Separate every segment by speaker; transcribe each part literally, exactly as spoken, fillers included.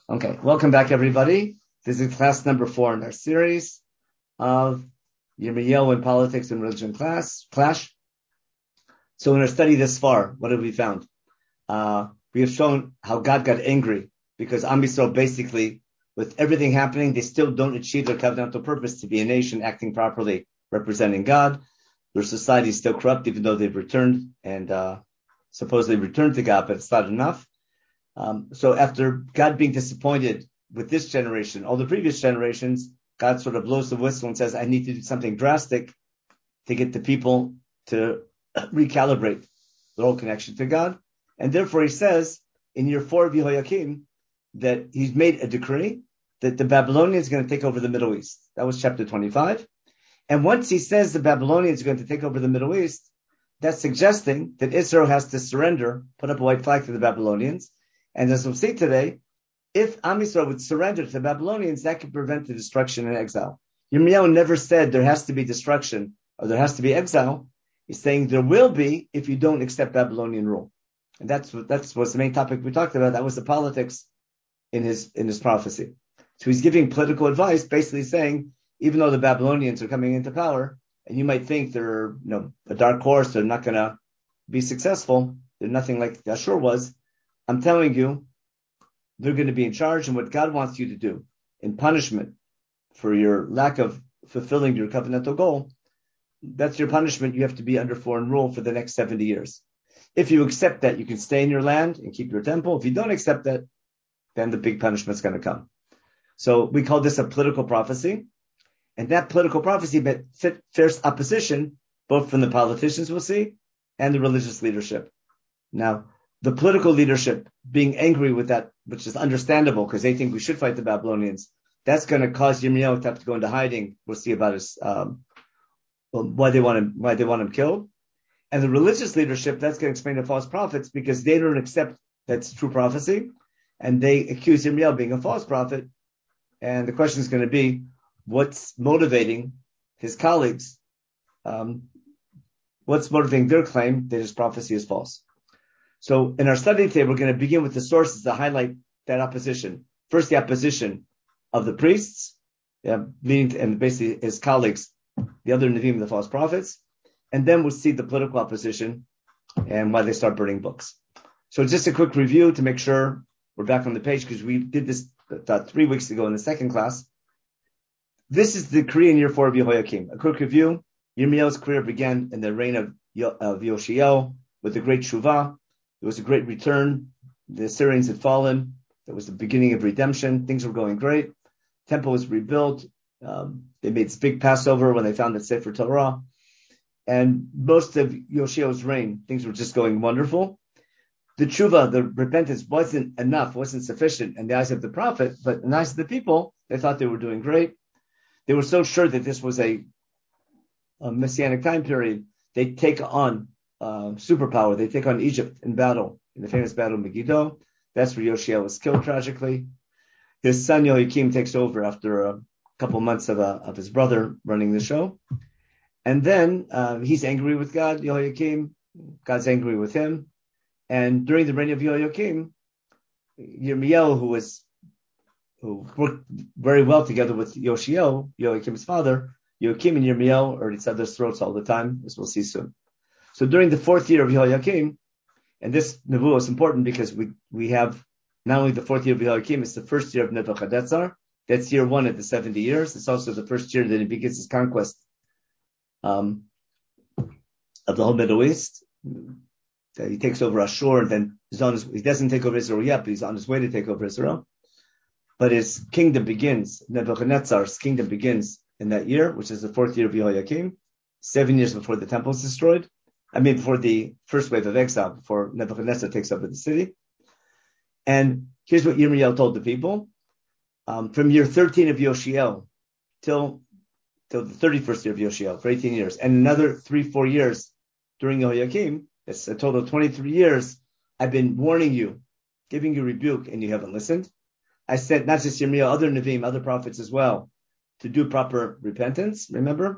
Speaker 1: Okay, welcome back, everybody. This is class number four in our series of Yirmiyahu and Politics and Religion class clash. So in our study this far, what have we found? Uh, we have shown how God got angry because Am Yisrael basically, with everything happening, they still don't achieve their covenantal purpose to be a nation acting properly, representing God. Their society is still corrupt, even though they've returned and uh, supposedly returned to God, but it's not enough. Um, so after God being disappointed with this generation, all the previous generations, God sort of blows the whistle and says, I need to do something drastic to get the people to recalibrate their whole connection to God. And therefore he says in year four of Yehoiakim that he's made a decree that the Babylonians are going to take over the Middle East. That was chapter twenty-five. And once he says the Babylonians are going to take over the Middle East, that's suggesting that Israel has to surrender, put up a white flag to the Babylonians. And as we'll see today, if Am Yisrael would surrender to the Babylonians, that could prevent the destruction and exile. Yirmiyahu never said there has to be destruction or there has to be exile. He's saying there will be if you don't accept Babylonian rule. And that's what that's was the main topic we talked about. That was the politics in his in his prophecy. So he's giving political advice, basically saying, even though the Babylonians are coming into power, and you might think they're you know a dark horse, they're not going to be successful. They're nothing like Ashur was. I'm telling you, they're going to be in charge, and what God wants you to do in punishment for your lack of fulfilling your covenantal goal, that's your punishment. You have to be under foreign rule for the next seventy years. If you accept that, you can stay in your land and keep your temple. If you don't accept that, then the big punishment's going to come. So we call this a political prophecy, and that political prophecy faces opposition both from the politicians we'll see and the religious leadership. Now, the political leadership being angry with that, which is understandable because they think we should fight the Babylonians, that's going to cause Yirmiyahu to have to go into hiding. We'll see about his um, why they want him why they want him killed. And the religious leadership, that's going to explain the false prophets because they don't accept that's true prophecy, and they accuse Yirmiyahu of being a false prophet. And the question is going to be, what's motivating his colleagues? Um, what's motivating their claim that his prophecy is false? So in our study today, we're going to begin with the sources to highlight that opposition. First, the opposition of the priests, yeah, leading to, and basically his colleagues, the other Nevi'im, the false prophets. And then we'll see the political opposition and why they start burning books. So just a quick review to make sure we're back on the page because we did this about three weeks ago in the second class. This is the decree in year four of Yehoiakim. A quick review. Yirmiyahu's career began in the reign of, Yo- of Yoshiel with the great Shuvah. It was a great return. The Assyrians had fallen. That was the beginning of redemption. Things were going great. Temple was rebuilt. Um, they made this big Passover when they found the Sefer Torah. And most of Yoshiel's reign, things were just going wonderful. The tshuva, the repentance, wasn't enough, wasn't sufficient in the eyes of the prophet, but in the eyes of the people, they thought they were doing great. They were so sure that this was a, a messianic time period, they'd take on Uh, superpower. They take on Egypt in battle, in the famous battle of Megiddo. That's where Yoshiel was killed tragically. His son Yehoiakim takes over after a couple months of, uh, of his brother running the show. And then uh, he's angry with God, Yehoiakim. God's angry with him. And during the reign of Yehoiakim, Yirmiyahu, who was who worked very well together with Yoshiel, Yehoiakim's father, Yehoiakim and Yirmiyahu are at each other's throats all the time, as we'll see soon. So during the fourth year of Yehoiakim, and this nevuah is important because we, we have not only the fourth year of Yehoiakim, it's the first year of Nebuchadnezzar. That's year one of the seventy years. It's also the first year that he begins his conquest um, of the whole Middle East. He takes over Ashur, and then he's on his, he doesn't take over Israel yet, but he's on his way to take over Israel. But his kingdom begins, Nebuchadnezzar's kingdom begins in that year, which is the fourth year of Yehoiakim, seven years before the temple is destroyed. I mean, before the first wave of exile, before Nebuchadnezzar takes over the city. And here's what Yirmiyahu told the people. Um, from year thirteen of Yoshiel till, till the thirty-first year of Yoshiel, for eighteen years, and another three, four years during Yehoiakim, it's a total of twenty-three years, I've been warning you, giving you rebuke, and you haven't listened. I said, not just Yirmiyahu, other Nevi'im, other prophets as well, to do proper repentance, remember?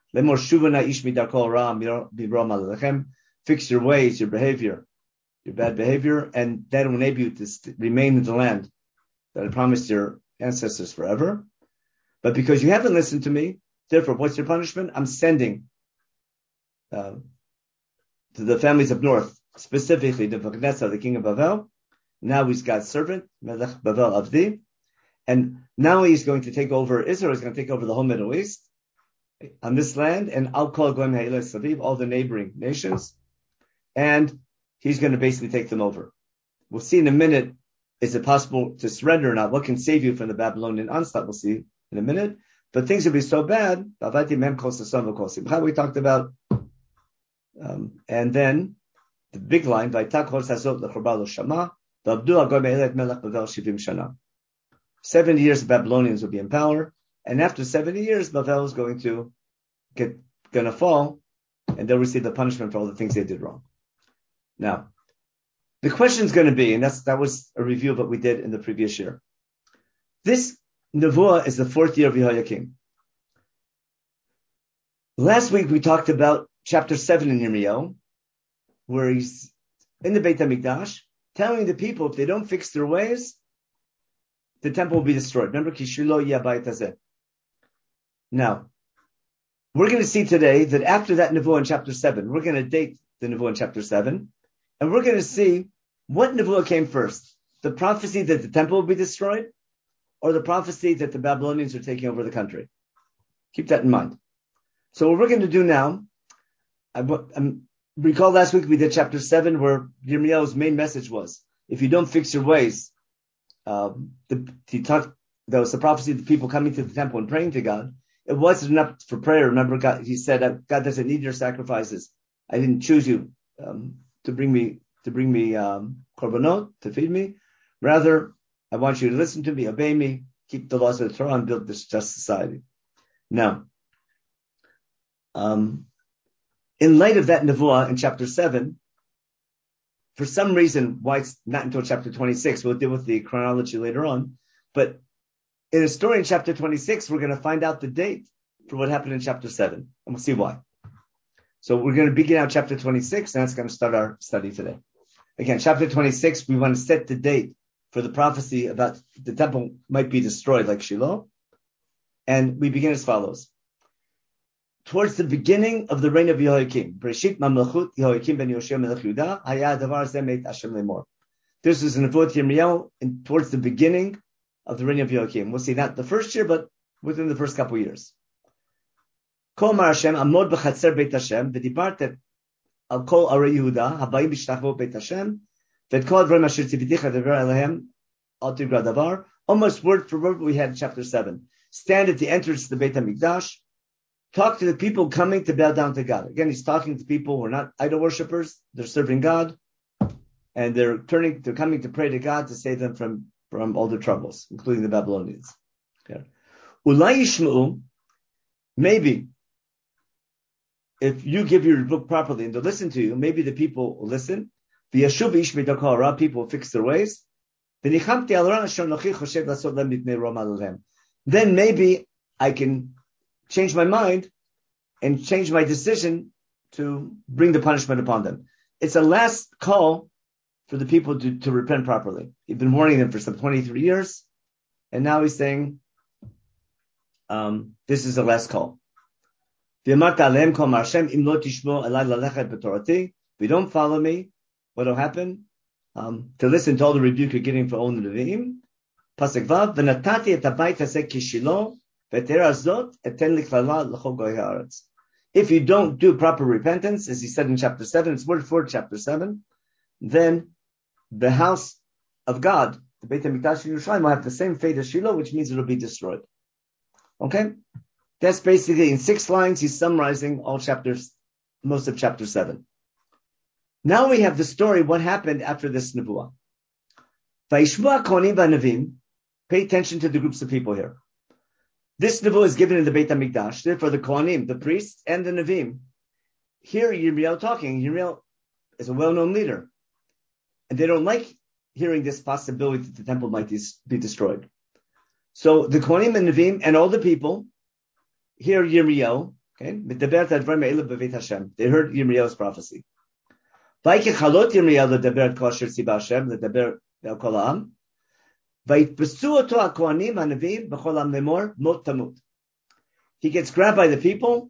Speaker 1: Fix your ways, your behavior, your bad behavior, and that will enable you to st- remain in the land that I promised your ancestors forever. But because you haven't listened to me, therefore, what's your punishment? I'm sending uh, to the families of north, specifically to Nebuchadnezzar, the king of Bavel. Now he's God's servant, Melech Bavel Avdi. And now he's going to take over, Israel is going to take over the whole Middle East on this land, and I'll call Goim Ha'ileh Saviv, all the neighboring nations, and he's going to basically take them over. We'll see in a minute, is it possible to surrender or not? What can save you from the Babylonian onslaught? We'll see in a minute. But things will be so bad. We talked about, um, and then the big line, seventy years the Babylonians will be in power, and after seventy years, Bavel is going to get going to fall, and they'll receive the punishment for all the things they did wrong. Now, the question is going to be, and that's that was a review of what we did in the previous year. This Nevuah is the fourth year of Yehoiakim. Last week we talked about chapter seven in Yirmiyahu, where he's in the Beit HaMikdash, telling the people if they don't fix their ways, the temple will be destroyed. Remember, Kishilo Yabayit Hazeh. Now, we're going to see today that after that Nevuah in chapter seven, we're going to date the Nevuah in chapter seven, and we're going to see what Nevuah came first. The prophecy that the temple will be destroyed, or the prophecy that the Babylonians are taking over the country. Keep that in mind. So what we're going to do now, I, I recall last week we did chapter seven, where Yirmiyahu's main message was, if you don't fix your ways, um, the, he talked, there was the prophecy of the people coming to the temple and praying to God. It wasn't enough for prayer. Remember, God, he said, God doesn't need your sacrifices. I didn't choose you um, to bring me to bring me um, korbanot, to feed me. Rather, I want you to listen to me, obey me, keep the laws of the Torah, and build this just society. Now, um, in light of that Nevuah in chapter seven, for some reason, why it's not until chapter twenty-six, we'll deal with the chronology later on, but in a story in chapter twenty-six, we're going to find out the date for what happened in chapter seven, and we'll see why. So we're going to begin out chapter twenty-six, and that's going to start our study today. Again, chapter twenty-six, we want to set the date for the prophecy about the temple might be destroyed like Shiloh. And we begin as follows. Towards the beginning of the reign of Yehoiakim, Breshit Mamlechut Yehoiakim ben Yoshua melech Yehuda, Haya davar zeh meit Hashem lemor. This is in Nevuot Yirmiyahu, and towards the beginning of the reign of Yehoiakim. We'll see not the first year, but within the first couple of years. Kol mar Hashem amod b'chatzer beit Hashem v'dibarte al kol arei Yehuda habayim b'shtachvo beit Hashem v'et kol advarim asher tziviticha devar elehem al tigra davar. Almost word for word we had in chapter seven. Stand at the entrance to the Beit HaMikdash. Talk to the people coming to bow down to God. Again, he's talking to people who are not idol worshippers. They're serving God, and they're turning, they're coming to pray to God to save them from, from all their troubles, including the Babylonians. Okay. Ulai yishma'u, maybe if you give your book properly and they listen to you, maybe the people will listen. V'yashuv ish midakol hara, people will fix their ways. V'nichamti al ra asher nochi choshev lasot lem mipnei rom alalem. Then maybe I can change my mind and change my decision to bring the punishment upon them. It's a last call for the people to, to repent properly. He's been warning them for some twenty-three years, and now he's saying, um, this is the last call. If you don't follow me, what will happen? Um, to listen to all the rebuke you're getting for all the Nevi'im. Pasuk Vav, v'natati et habayit hazeh kishilo, v'tera zot eten liklala l'chol goyei haaretz. If you don't do proper repentance, as he said in chapter seven, it's word for chapter seven, then the house of God, the Beit HaMikdash in Yerushalayim, will have the same fate as Shiloh, which means it will be destroyed. Okay? That's basically, in six lines, he's summarizing all chapters, most of chapter seven. Now we have the story, what happened after this Nevuah. Vayishmu HaKohanim v'Hanavim, pay attention to the groups of people here. This Nevuah is given in the Beit HaMikdash, therefore the Kohanim, the priests, and the Nevi'im. Here Yirmiyahu talking. Yirmiyahu is a well-known leader. And they don't like hearing this possibility that the temple might be destroyed. So the Kohanim and Nevi'im and all the people hear Yirmiyahu, okay? They heard Yirmiyahu's prophecy. He gets grabbed by the people.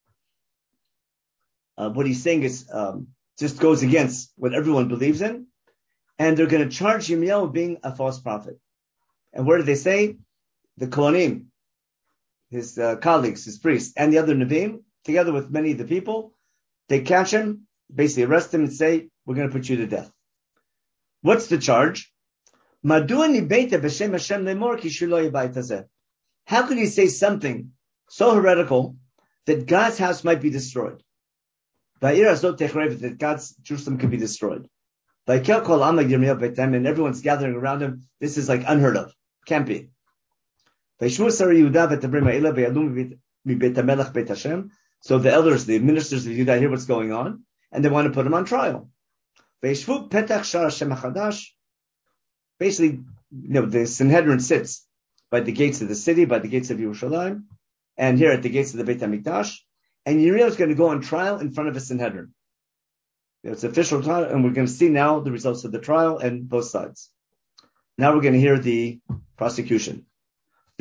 Speaker 1: Uh, what he's saying is um, just goes against what everyone believes in, and they're going to charge Yirmiyahu with being a false prophet. And what do they say? The Kohanim, his uh, colleagues, his priests, and the other Nevi'im, together with many of the people, they catch him, basically arrest him and say, we're going to put you to death. What's the charge? How could he say something so heretical that God's house might be destroyed? That God's Jerusalem could be destroyed. And everyone's gathering around him. This is like unheard of. Can't be. So the elders, the ministers of Judah hear what's going on, and they want to put him on trial. Basically, you know, the Sanhedrin sits by the gates of the city, by the gates of Yerushalayim, and here at the gates of the Beit HaMikdash, and Yirmiyahu is going to go on trial in front of a Sanhedrin. It's official trial, and we're going to see now the results of the trial and both sides. Now we're going to hear the prosecution. The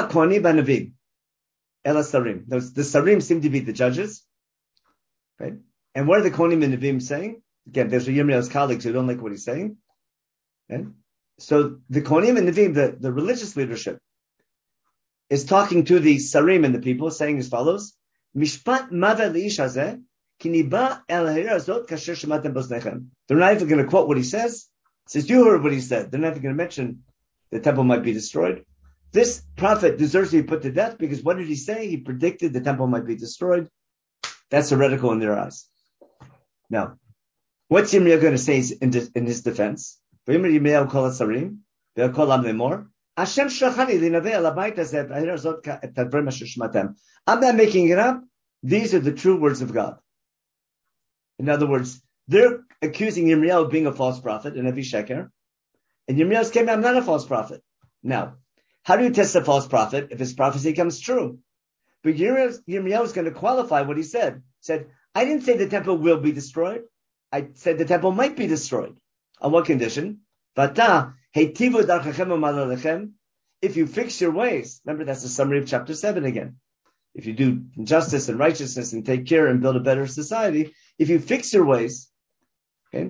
Speaker 1: Sarim seem to be the judges, right? And what are the Kohanim and Nevi'im saying? Again, there's Yirmiyahu's colleagues who don't like what he's saying. Okay? So the Kohanim and Nevi'im, the, the religious leadership, is talking to the Sarim and the people, saying as follows: Mishpat mava leish hazeh, ki niba el ha'ir hazot kasher shematem b'oznechem. They're not even going to quote what he says. It says, you heard what he said. They're not even going to mention the temple might be destroyed. This prophet deserves to be put to death because what did he say? He predicted the temple might be destroyed. That's heretical in their eyes. Now, what's Yirmiyahu going to say in, de- in his defense? Yirmiyahu call it Sarim. They'll call him Lemor. Hashem shlachani linaveh al habayit hazeh v'ha'ir hazot et hadvarim asher shmatem. I'm not making it up. These are the true words of God. In other words, they're accusing Yirmiyahu of being a false prophet, and Navi Sheker. And Yirmiyahu's came, I'm not a false prophet. Now, how do you test a false prophet if his prophecy comes true? But Yirmiyahu is going to qualify what he said. He said, I didn't say the temple will be destroyed. I said the temple might be destroyed. On what condition? If you fix your ways, remember that's the summary of chapter seven again. If you do justice and righteousness and take care and build a better society, if you fix your ways, okay,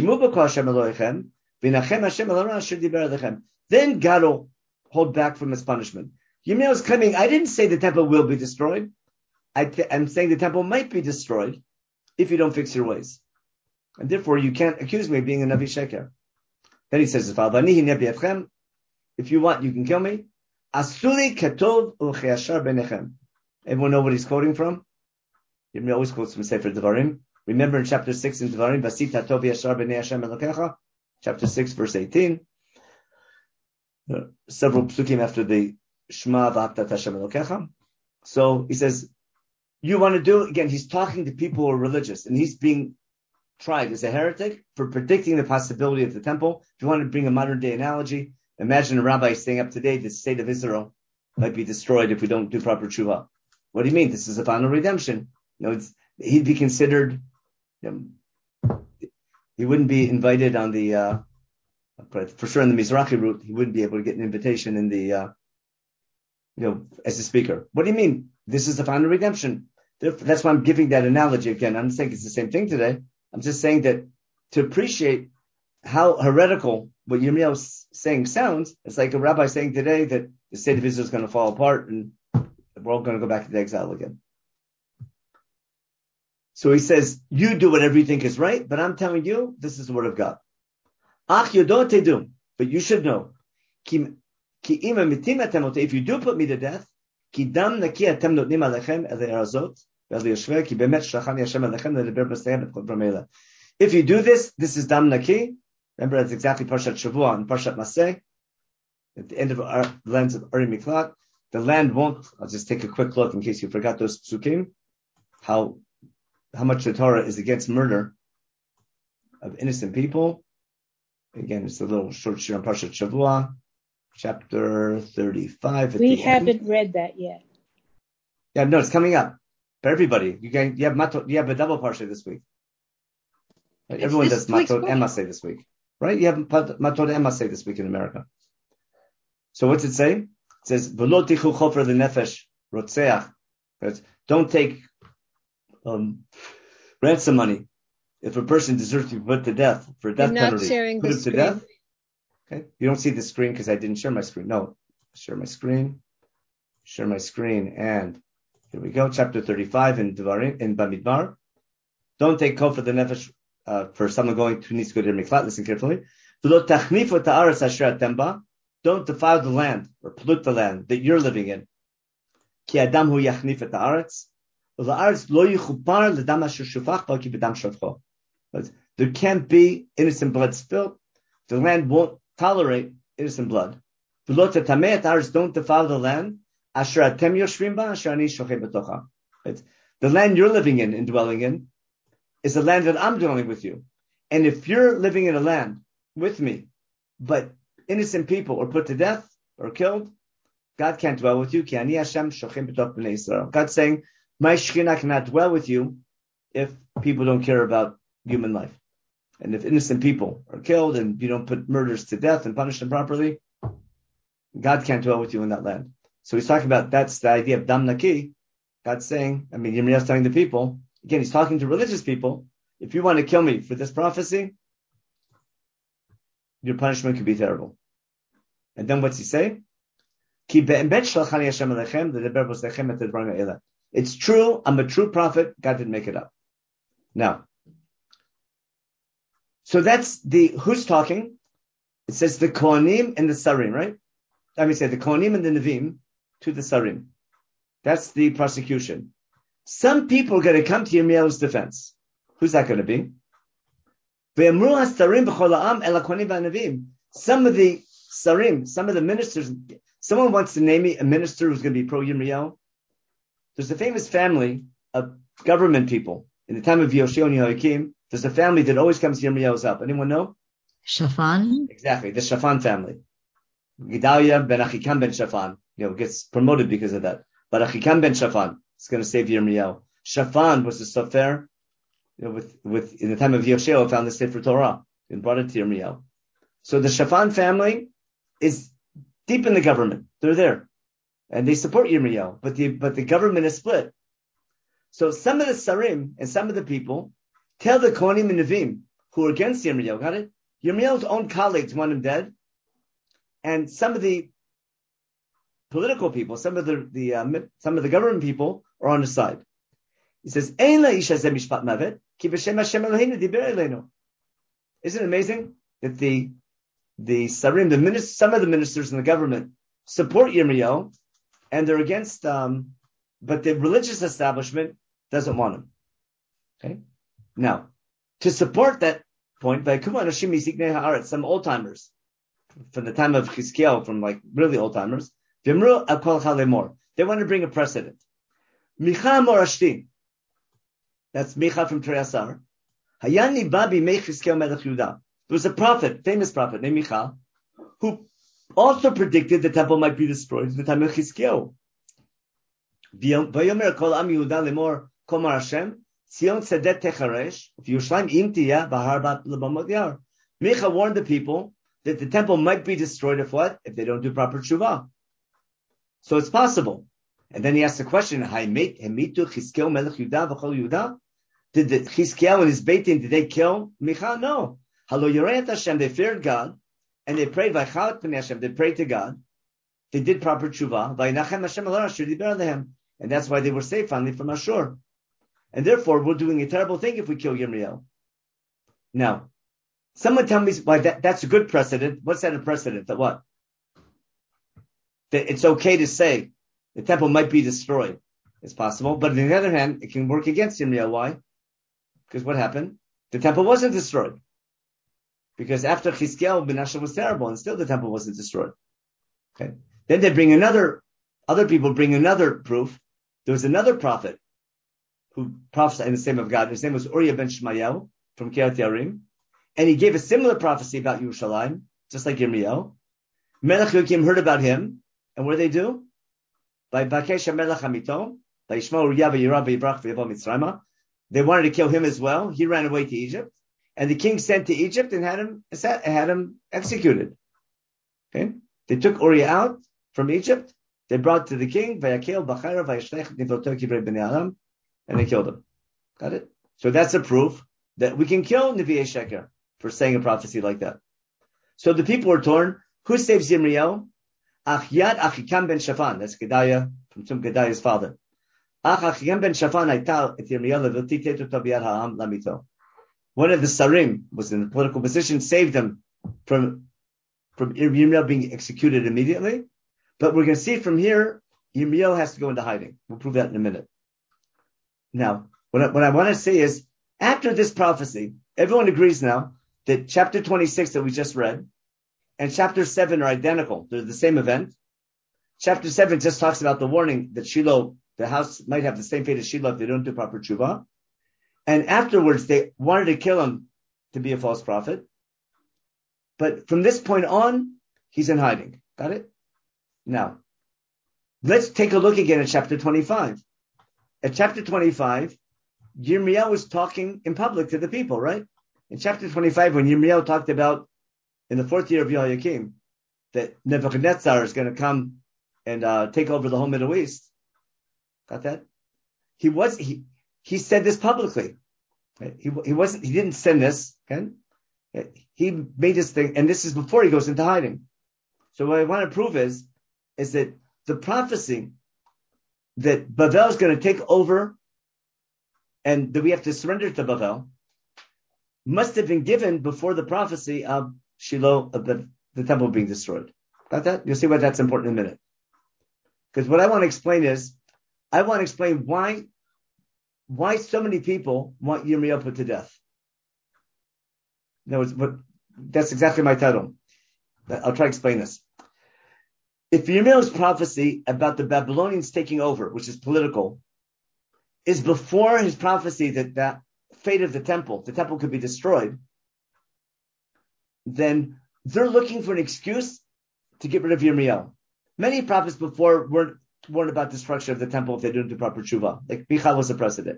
Speaker 1: then God will hold back from his punishment. Yirmiyahu is claiming, I didn't say the temple will be destroyed. I th- I'm saying the temple might be destroyed if you don't fix your ways. And therefore, you can't accuse me of being a Navi Sheker. Then he says, if you want, you can kill me. Asuli ketov u'cheyashar benechem. Everyone know what he's quoting from? Yirmiyahu always quotes from Sefer Devarim. Remember in chapter six in Devarim, Vasita tov yashar b'nei Hashem elokecha, chapter six, verse eighteen. Uh, several psukim after the Shema v'Ahavta Hashem elokecha. So he says, you want to do, again, he's talking to people who are religious, and he's being tried as a heretic for predicting the possibility of the temple. If you want to bring a modern day analogy, imagine a rabbi saying up today the state of Israel might be destroyed if we don't do proper tshuva. What do you mean? This is a final redemption. You know, it's, he'd be considered, you know, he wouldn't be invited on the, uh, for sure in the Mizrahi route, he wouldn't be able to get an invitation in the, uh, you know, as a speaker. What do you mean? This is the final redemption. That's why I'm giving that analogy again. I'm saying it's the same thing today. I'm just saying that to appreciate how heretical what Yirmiyahu is saying sounds, it's like a rabbi saying today that the state of Israel is going to fall apart and we're all going to go back to exile again. So he says, you do whatever you think is right, but I'm telling you, this is the word of God. Ach yodot tedum, but you should know. Ki if you do put me to death, ki dam naki atem notnim alechem el erazot, if you do this, this is dam naki. Remember, that's exactly Parshat Shavua and Parshat Maseh. At the end of our lands of Uri Miklat, the land won't. I'll just take a quick look in case you forgot those psukim. How how much the Torah is against murder of innocent people. Again, it's a little short shir on Parshat Shavua, chapter thirty-five.
Speaker 2: We haven't end. read that yet.
Speaker 1: Yeah, no, it's coming up. For everybody, you can, you have matot, you have a double parsha this week. Right? Everyone does matot and maseh this week, right? You have matot and maseh this week in America. So what's it say? It says, "V'lo tichu chofer lenefesh rotzeach." Don't take um, ransom money if a person deserves to be put to death for a death
Speaker 2: You're not
Speaker 1: penalty.
Speaker 2: sharing
Speaker 1: Put
Speaker 2: the
Speaker 1: him
Speaker 2: screen.
Speaker 1: to death. Okay, you don't see the screen because I didn't share my screen. No, share my screen, share my screen, and here we go. Chapter thirty-five in Devarim in Bamidbar. Don't take kol for the nefesh uh, for someone going to needs to go to their miklat. Listen carefully. Don't defile the land or pollute the land that you're living in. Ki adam hu yachnif et haaretz, u'la'aretz lo yichupar l'dam asher shufach bo ki b'dam shavcho. There can't be innocent blood spilled. The land won't tolerate innocent blood. V'lo tetameh et haaretz, don't defile the land. Asher atem yoshvim ba, asher ani shochem b'tocha. The land you're living in and dwelling in is the land that I'm dwelling with you. And if you're living in a land with me, but innocent people are put to death or killed, God can't dwell with you. Ki ani Hashem shochem b'toch b'nei Yisrael. God's saying, my Shekhinah cannot dwell with you if people don't care about human life. And if innocent people are killed and you don't put murders to death and punish them properly, God can't dwell with you in that land. So he's talking about, that's the idea of dam naki. God's saying, I mean, Yirmiyah's telling the people, again, he's talking to religious people, if you want to kill me for this prophecy, your punishment could be terrible. And then what's he say? It's true, I'm a true prophet, God didn't make it up. Now, so that's the, who's talking? It says the Kohanim and the Sarim, right? Let me say the Kohanim and the Nevim to the Sarim. That's the prosecution. Some people are going to come to Yirmiyahu's defense. Who's that going to be? Some of the Sarim, some of the ministers, someone wants to name me a minister who's going to be pro-Yirmiyahu. There's a famous family of government people. In the time of Yoshio and Yehoiakim, there's a family that always comes to Yirmiyahu's help. Anyone know?
Speaker 3: Shafan?
Speaker 1: Exactly, the Shafan family. Gedalia ben Achikam ben Shafan, you know, gets promoted because of that. But Achikam ben Shafan is going to save Yirmiyahu. Shafan was the Sofer, you know, with, with, in the time of Yoshio, found the Sefer Torah and brought it to Yirmiyahu. So the Shafan family is deep in the government. They're there. And they support Yirmiyahu, but the, but the government is split. So some of the Sarim and some of the people tell the Kohanim and Nevim who are against Yirmiyahu, got it? Yirmiyahu's own colleagues want him dead. And some of the political people, some of the, the uh, some of the government people are on his side. He says, Isn't it amazing that the the Sarim, the minister, some of the ministers in the government support Yirmiyahu, and they're against, um, but the religious establishment doesn't want him. Okay? Now, to support that point, some old timers from the time of Chizkiyahu, from like really old timers, they want to bring a precedent. Micha Morashti, that's Micha from Treyasar. Hayani Babi Mei Chizkiyahu Melech Yehuda. There was a prophet, famous prophet named Micha, who also predicted the temple might be destroyed in the time of Chizkiyahu. Vayomer Kol Am Yehuda Lemor Komar Hashem Tzion Tzedet Techaresh V'Yushalayim Im Tiyah B'Har Bat L'Bamot Yar. Micha warned the people that the temple might be destroyed if what? If they don't do proper tshuva. So it's possible. And then he asked the question, Hamitu Chizkiyahu Melech Yehuda V'Chol Yehuda? Did the Chizkiyahu and his Beit Din, did they kill Micha? No. Halo Yorei Hashem, they feared God, and they prayed, Vaychalat Pnei Hashem, they prayed to God. They did proper tshuva. Vayinachem Hashem al Ashur Diber Alehem. And that's why they were saved finally from Ashur. And therefore, we're doing a terrible thing if we kill Yirmiyahu. Now, someone tell me why that, that's a good precedent. What's that a precedent? That what? That it's okay to say the temple might be destroyed. It's possible. But on the other hand, it can work against Yirmiyahu. Why? Because what happened? The temple wasn't destroyed. Because after Chizkiyahu, Menashe was terrible, and still the temple wasn't destroyed. Okay. Then they bring another, other people bring another proof. There was another prophet who prophesied in the name of God. His name was Uriah ben Shemayahu from Kiryat Yarim. And he gave a similar prophecy about Yerushalayim, just like Yirmiyahu. Melech Yokim heard about him, and what did they do? By Bakesh HaMelech Hamito, by Yishma Uriah v'Yirah v'Yibrach v'Yavo Mitzrayma. They wanted to kill him as well. He ran away to Egypt. And the king sent to Egypt and had him had him executed. Okay, They took Uriah out from Egypt. They brought to the king, and they killed him. Got it? So that's a proof that we can kill Nevi'ei Sheker for saying a prophecy like that. So the people were torn. Who saves Yirmiyahu? Ach Yad Achikam ben Shaphan. That's Gedaliah, from Tum Gedaliah's father. Ach Achikam ben Shaphan hayta et Yirmiyahu v'titetu biyad ha'am lamito. One of the Sarim was in a political position, saved him from, from Yirmiyahu being executed immediately. But we're going to see from here, Yirmiyahu has to go into hiding. We'll prove that in a minute. Now, what I, what I want to say is, after this prophecy, everyone agrees now that chapter twenty-six that we just read and chapter seven are identical. They're the same event. Chapter seven just talks about the warning that Shiloh, the house might have the same fate as Shiloh if they don't do proper tshuva. And afterwards, they wanted to kill him to be a false prophet. But from this point on, he's in hiding. Got it? Now, let's take a look again at chapter twenty-five. At chapter twenty-five, Yirmiyahu was talking in public to the people, right? In chapter twenty-five, when Yirmiyahu talked about, in the fourth year of Yehoiakim, that Nebuchadnezzar is going to come and uh, take over the whole Middle East. Got that? He was he he said this publicly. Right? He he wasn't he didn't send this. Okay? He made this thing, and this is before he goes into hiding. So what I want to prove is is that the prophecy that Bavel is going to take over and that we have to surrender to Bavel must have been given before the prophecy of Shiloh, of the, the temple being destroyed. Got that? You'll see why that's important in a minute. Because what I want to explain is, I want to explain why, why so many people want Yirmiyahu put to death. No, but that's exactly my title. I'll try to explain this. If Yirmiyahu's prophecy about the Babylonians taking over, which is political, is before his prophecy that the fate of the temple, the temple could be destroyed, then they're looking for an excuse to get rid of Yirmiyahu. Many prophets before weren't warned about destruction of the temple if they didn't do proper tshuva. Like Michal was a precedent.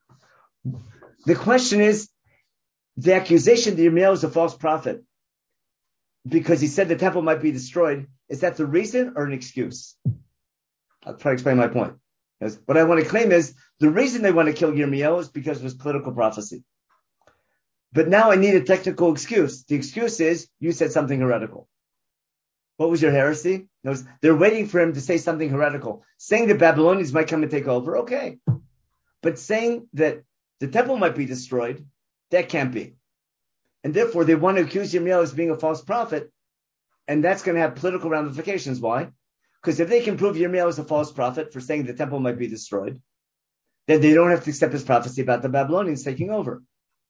Speaker 1: The question is, the accusation that Yirmiyahu is a false prophet because he said the temple might be destroyed, is that the reason or an excuse? I'll try to explain my point. What I want to claim is the reason they want to kill Yirmiyahu is because of his political prophecy. But now I need a technical excuse. The excuse is you said something heretical. What was your heresy? They're waiting for him to say something heretical. Saying the Babylonians might come and take over, okay. But saying that the temple might be destroyed, that can't be. And therefore they want to accuse Yirmiyahu as being a false prophet, and that's going to have political ramifications. Why? Because if they can prove Yirmiyahu is a false prophet for saying the temple might be destroyed, then they don't have to accept his prophecy about the Babylonians taking over.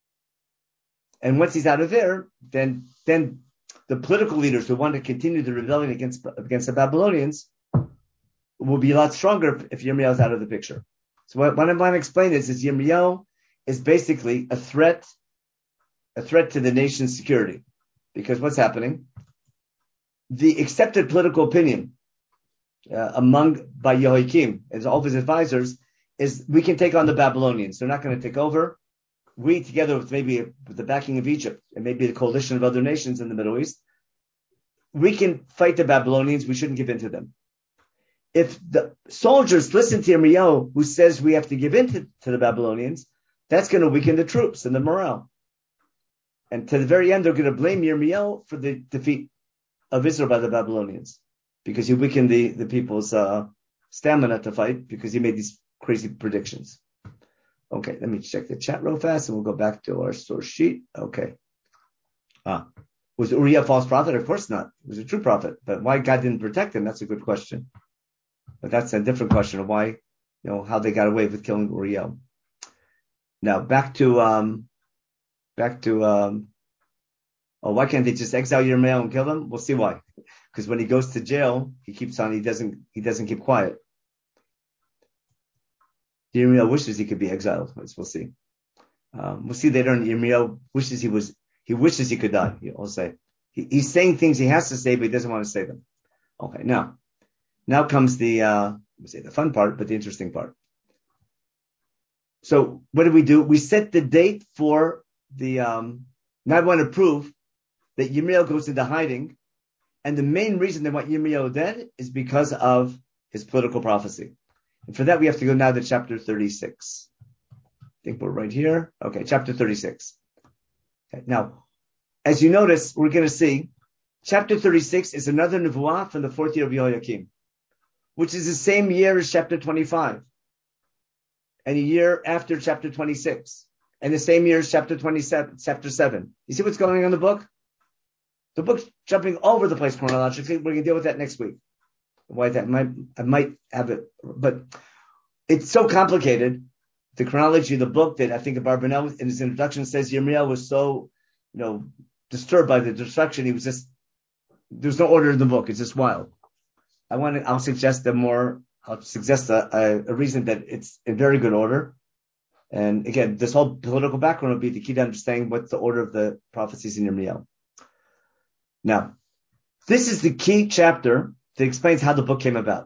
Speaker 1: And once he's out of there, then, then the political leaders who want to continue the rebellion against, against the Babylonians will be a lot stronger if Yirmiyahu is out of the picture. So what, what I want to explain is, is Yirmiyahu is basically a threat, a threat to the nation's security. Because what's happening? The accepted political opinion uh, among, by Yehoiakim, as all of his advisors, is we can take on the Babylonians. They're not going to take over. We, together with maybe with the backing of Egypt and maybe the coalition of other nations in the Middle East, we can fight the Babylonians. We shouldn't give in to them. If the soldiers listen to Yirmiyahu, who says we have to give in to, to the Babylonians, that's going to weaken the troops and the morale. And to the very end, they're going to blame Yirmiyahu for the defeat of Israel by the Babylonians, because he weakened the, the people's uh, stamina to fight, because he made these crazy predictions. Okay, let me check the chat real fast, and we'll go back to our source sheet. Okay. Ah, was Uriah a false prophet? Of course not. He was a true prophet. But why God didn't protect him, that's a good question. But that's a different question of why, you know, how they got away with killing Uriah. Now, back to, um, back to, um, oh, why can't they just exile Yirmiyahu and kill him? We'll see why. Because when he goes to jail, he keeps on, he doesn't, he doesn't keep quiet. Yirmiyahu wishes he could be exiled, as we'll see. Um, we'll see later on. Yirmiyahu wishes he was, he wishes he could die. I'll say he, he's saying things he has to say, but he doesn't want to say them. Okay, now, now comes the, uh, we'll say the fun part, but the interesting part. So what did we do? We set the date for the, um, now I want to prove that Yirmiyahu goes into hiding And the main reason they want Yirmiyahu dead is because of his political prophecy. And for that, we have to go now to chapter thirty-six. I think we're right here. Okay, chapter thirty-six. Okay, now, as you notice, we're going to see chapter thirty-six is another nevuah from the fourth year of Yehoiakim, which is the same year as chapter twenty-five, and a year after chapter twenty-six, and the same year as chapter twenty-seven, chapter seven. You see what's going on in the book? The book's jumping all over the place chronologically. We're going to deal with that next week. Why that might I might have it, but it's so complicated. The chronology of the book that I think Abarbanel in his introduction says Yirmiyahu was so, you know, disturbed by the destruction. He was just there's no order in the book. It's just wild. I want to. I'll suggest a more. I'll suggest a, a, a reason that it's in very good order. And again, this whole political background will be the key to understanding what's the order of the prophecies in Yirmiyahu. Now, this is the key chapter that explains how the book came about.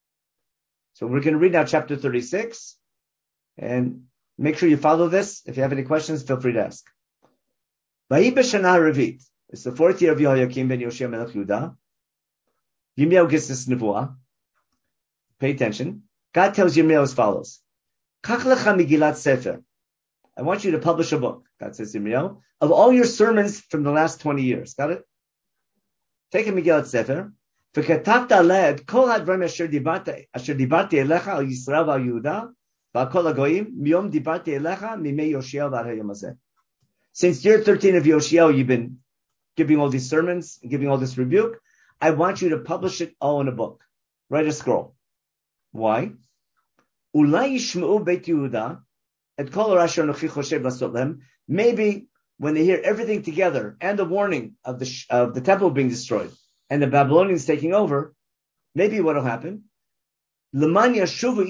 Speaker 1: So we're going to read now chapter thirty-six, and make sure you follow this. If you have any questions, feel free to ask. Vayi b'shana revit. It's the fourth year of Yehoiakim ben Yoshia melech Yehuda. Yirmiyahu gets this nevuah. Pay attention. God tells Yirmiyahu as follows: Kach lecha Megillat Sefer. I want you to publish a book. God says to Yirmiyahu, of all your sermons from the last twenty years. Got it? Take a Megillat Sefer. וכתבת עליה את כל הדברים אשר דיברתי, אשר דיברתי אליך על ישראל ועל יהודה ועל כל הגויים, מיום דיברתי אליך מימי יאשיהו ועד היום הזה. Since year thirteen of Yoshiel, you've been giving all these sermons, giving all this rebuke. I want you to publish it all in a book. Write a scroll. Why? אולי ישמעו בית יהודה את כל הרע אשר אנוכי חושב לעשות להם. Maybe when they hear everything together and the warning of the of the temple being destroyed and the Babylonians taking over, maybe what will happen? Maybe they'll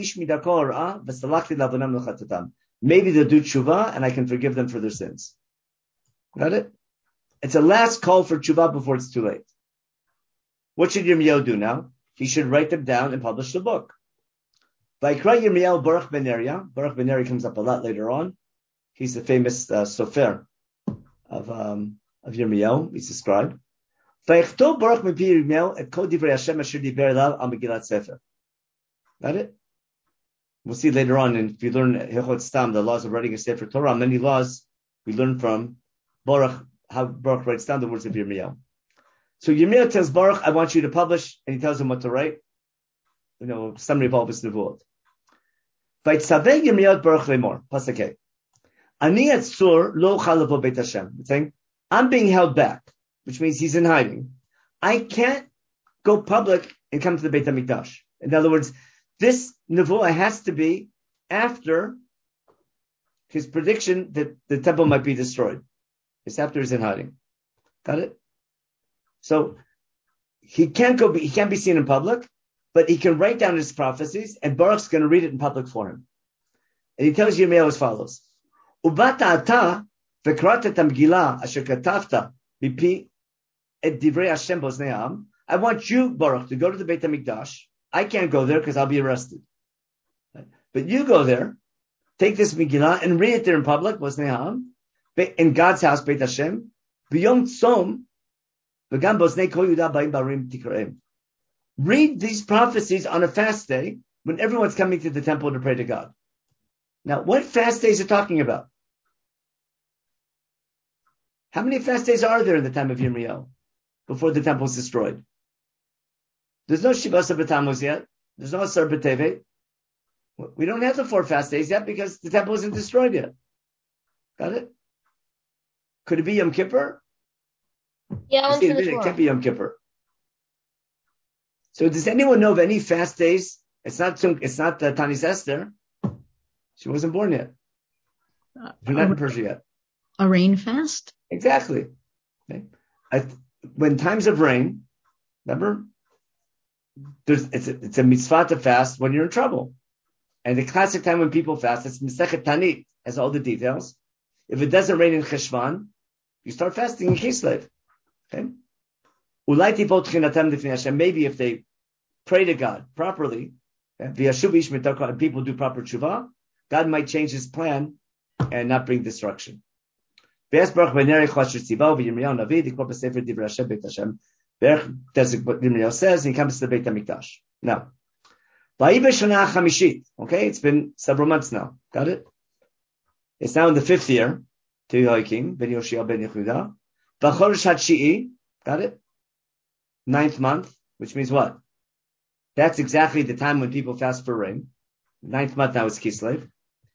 Speaker 1: do tshuva and I can forgive them for their sins. Got it? It's a last call for tshuva before it's too late. What should Yirmiyahu do now? He should write them down and publish the book. Vayikra Yirmiyahu Baruch ben Neriah. Baruch ben Neriah comes up a lot later on. He's the famous uh, sofer of um, of Yirmiyahu. He's a scribe. Vayichtov Baruch mipi Yirmiyahu et kol divrei Hashem asher diber elav al Megillat Sefer. Got it? We'll see later on, and if you learn Hilchot Stam, the laws of writing a Sefer Torah, many laws we learn from Baruch, how Baruch writes down the words of Yirmiyahu. So Yirmiyahu tells Baruch, I want you to publish, and he tells him what to write. You know, summary of all his nevuot. Vaitzaveh Yirmiyahu Baruch lemor. Pasuk. Ani etzur lo uchal lavo Beit Hashem. It's saying, I'm being held back, which means he's in hiding. I can't go public and come to the Beit HaMikdash. In other words, this nevuah has to be after his prediction that the temple might be destroyed. It's after he's in hiding. Got it? So he can't go. Be, he can't be seen in public, but he can write down his prophecies, and Baruch's going to read it in public for him. And he tells Yirmiyahu as follows: Ubata ata v'krat et hamegillah asher katavta mipi et divrei Hashem b'oznei ha'am. I want you, Baruch, to go to the Beit HaMikdash. I can't go there because I'll be arrested. But you go there, take this Megillah and read it there in public, b'oznei ha'am, in God's house, Beit Hashem, b'yom tzom, v'gam b'oznei kol Yehuda ba'im barim tikraim. Read these prophecies on a fast day when everyone's coming to the temple to pray to God. Now, what fast days are talking about? How many fast days are there in the time of Yirmiyahu before the temple is destroyed? There's no Shiva B'Tammuz yet. There's no Asar B'Tevet. We don't have the four fast days yet because the temple isn't destroyed yet. Got it? Could it be Yom Kippur?
Speaker 2: Yeah,
Speaker 1: See, it, it can't be Yom Kippur. So does anyone know of any fast days? It's not it's not uh, Tanis Esther. She wasn't born yet. She's not in Persia yet.
Speaker 3: A rain fast?
Speaker 1: Exactly. Okay. I, when times of rain, remember, there's it's a, it's a mitzvah to fast when you're in trouble. And the classic time when people fast, it's Masechet Tanit, has all the details. If it doesn't rain in Cheshvan, you start fasting in Kislev. Okay? Maybe if they pray to God properly, and people do proper tshuva, God might change his plan and not bring destruction. That's what Yirmiyahu says, and he comes to the Beit HaMikdash. Now, okay, it's been several months now. Got it? It's now in the fifth year to Yehoiakim ben Yoshia ben Yehuda. B'chodesh haTshi'i, got it? Ninth month, which means what? That's exactly the time when people fast for rain. Ninth month now is Kislev.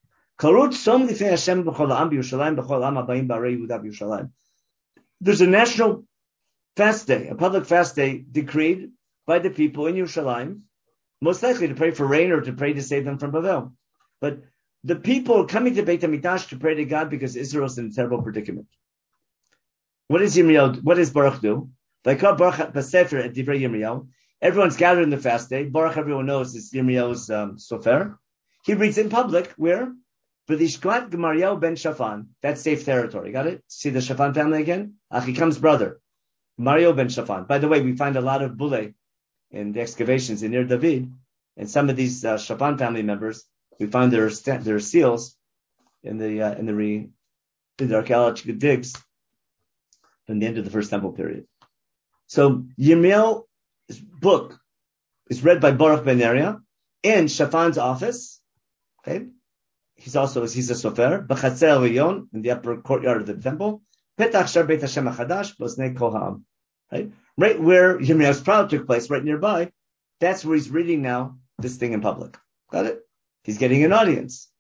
Speaker 1: There's a national fast day, a public fast day decreed by the people in Yerushalayim, most likely to pray for rain or to pray to save them from Bavel. But the people are coming to Beit HaMikdash to pray to God because Israel's in a terrible predicament. What does Yirmiyahu, what does Baruch do? Like Baruch B'Sefer at Divrei Yirmiyahu, everyone's gathered in the fast day. Baruch, everyone knows, is Yirmiyahu's um, sofer. He reads in public, where? V'lishkat Gemariyahu ben Shafan. That's safe territory. Got it? See the Shafan family again? Achikam's brother, Gemariyahu ben Shafan. By the way, we find a lot of bule in the excavations in Ner David, and some of these uh, Shafan family members, we find their their seals in the uh, in the re, in the archaeological digs from the end of the First Temple period. So Yirmiyahu's book is read by Baruch ben Neriah in Shafan's office. Okay, he's also he's a sofer b'chatzer elyon in the upper courtyard of the temple. Petach shar Beit Hashem hachadash b'oznei kol ha'am. Right, right where Yirmiyahu's trial took place, right nearby. That's where he's reading now this thing in public. Got it? He's getting an audience.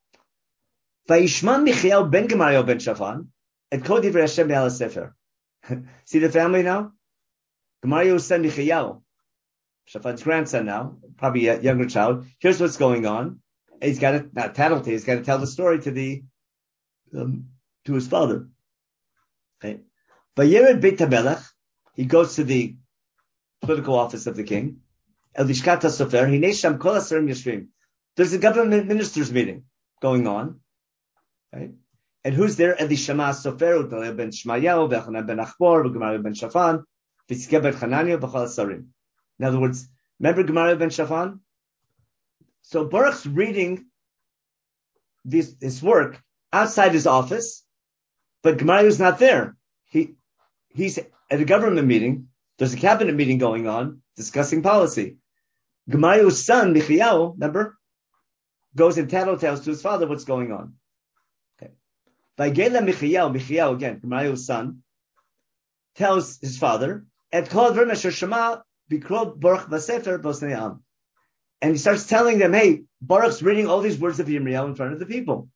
Speaker 1: Vayishman Michael ben Gemariyahu ben Shafan et kol divrei Hashem be'al sefer. See the family now? Gemariyahu's son Michael, Shafan's grandson now, probably a younger child. Here's what's going on. He's got to not tattletale. He's got to tell the story to the um, to his father. Okay. Vayered Beit HaMelech. He goes to the political office of the king. El Lishkat HaSofer. Hinei sham kol hasarim yeshvim. There's a government ministers meeting going on. Right? And who's there? Elishama HaSofer, Udaliah ben Shmayahu, Vechanan ben Achbor, Gemariyahu ben Shafan, V'tzikah ben Chananya, V'chol hasarim. In other words, remember Gemariyahu ben Shafan? So Baruch's reading this, this work outside his office, but Gemariyahu's not there. He he's at a government meeting. There's a cabinet meeting going on discussing policy. Gemariyahu's son Michael, remember, goes and tattletales to his father what's going on. Okay. Vaygela Michael, Michael again, Gemariyahu's son, tells his father, "Et kol advarim asher shama b'kol Baruch b'sefer b'osnei am." And he starts telling them, hey, Baruch's reading all these words of Yirmiyahu in front of the people.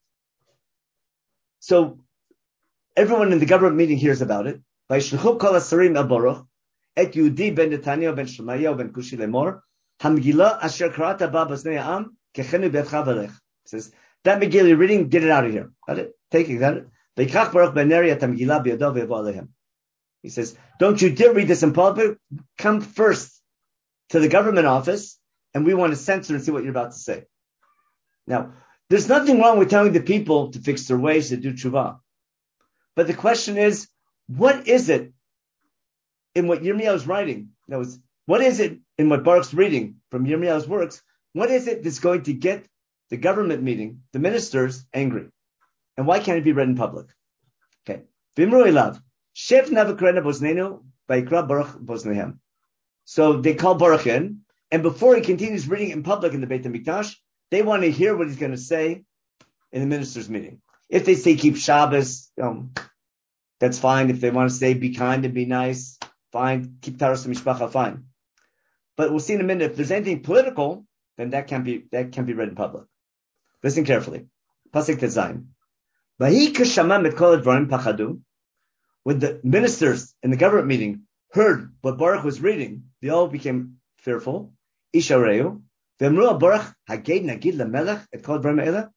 Speaker 1: So everyone in the government meeting hears about it. Vayishluchu kol hasarim el Baruch, et Yehudi ben Netanya ben Shemayahu ben Kushi lemor, hamgila asher karata ba b'osnei am kechenu betcha v'lech. Says, that Megillah you're reading, get it out of here. Got it? Take it, got it? V'yikach Baruch ben Neriah et hamgila b'yado v'yavo alehem. He says, don't you dare read this in public. Come first to the government office, and we want to censor and see what you're about to say. Now, there's nothing wrong with telling the people to fix their ways, to do tshuva. But the question is, what is it in what Yirmiyahu is writing? That was, what is it in what Baruch's reading from Yirmiyahu's works? What is it that's going to get the government meeting, the ministers, angry? And why can't it be read in public? Okay. Vimru elav. Shef navakrena boznenu vayikra Baruch boznehem. So they call Baruch in, and before he continues reading in public in the Beit HaMikdash, they want to hear what he's going to say in the ministers' meeting. If they say keep Shabbos, um, that's fine. If they want to say be kind and be nice, fine. Keep Taras Mishpacha, fine. But we'll see in a minute, if there's anything political, then that can't be that can't be read in public. Listen carefully. Pasuk Tezayin. Vahi k'shamam et kol advarim pachadu. When the ministers in the government meeting heard what Baruch was reading, they all became fearful. Ishareu, v'emru Baruch haged nagid lemelech et kol advarim ha'eleh.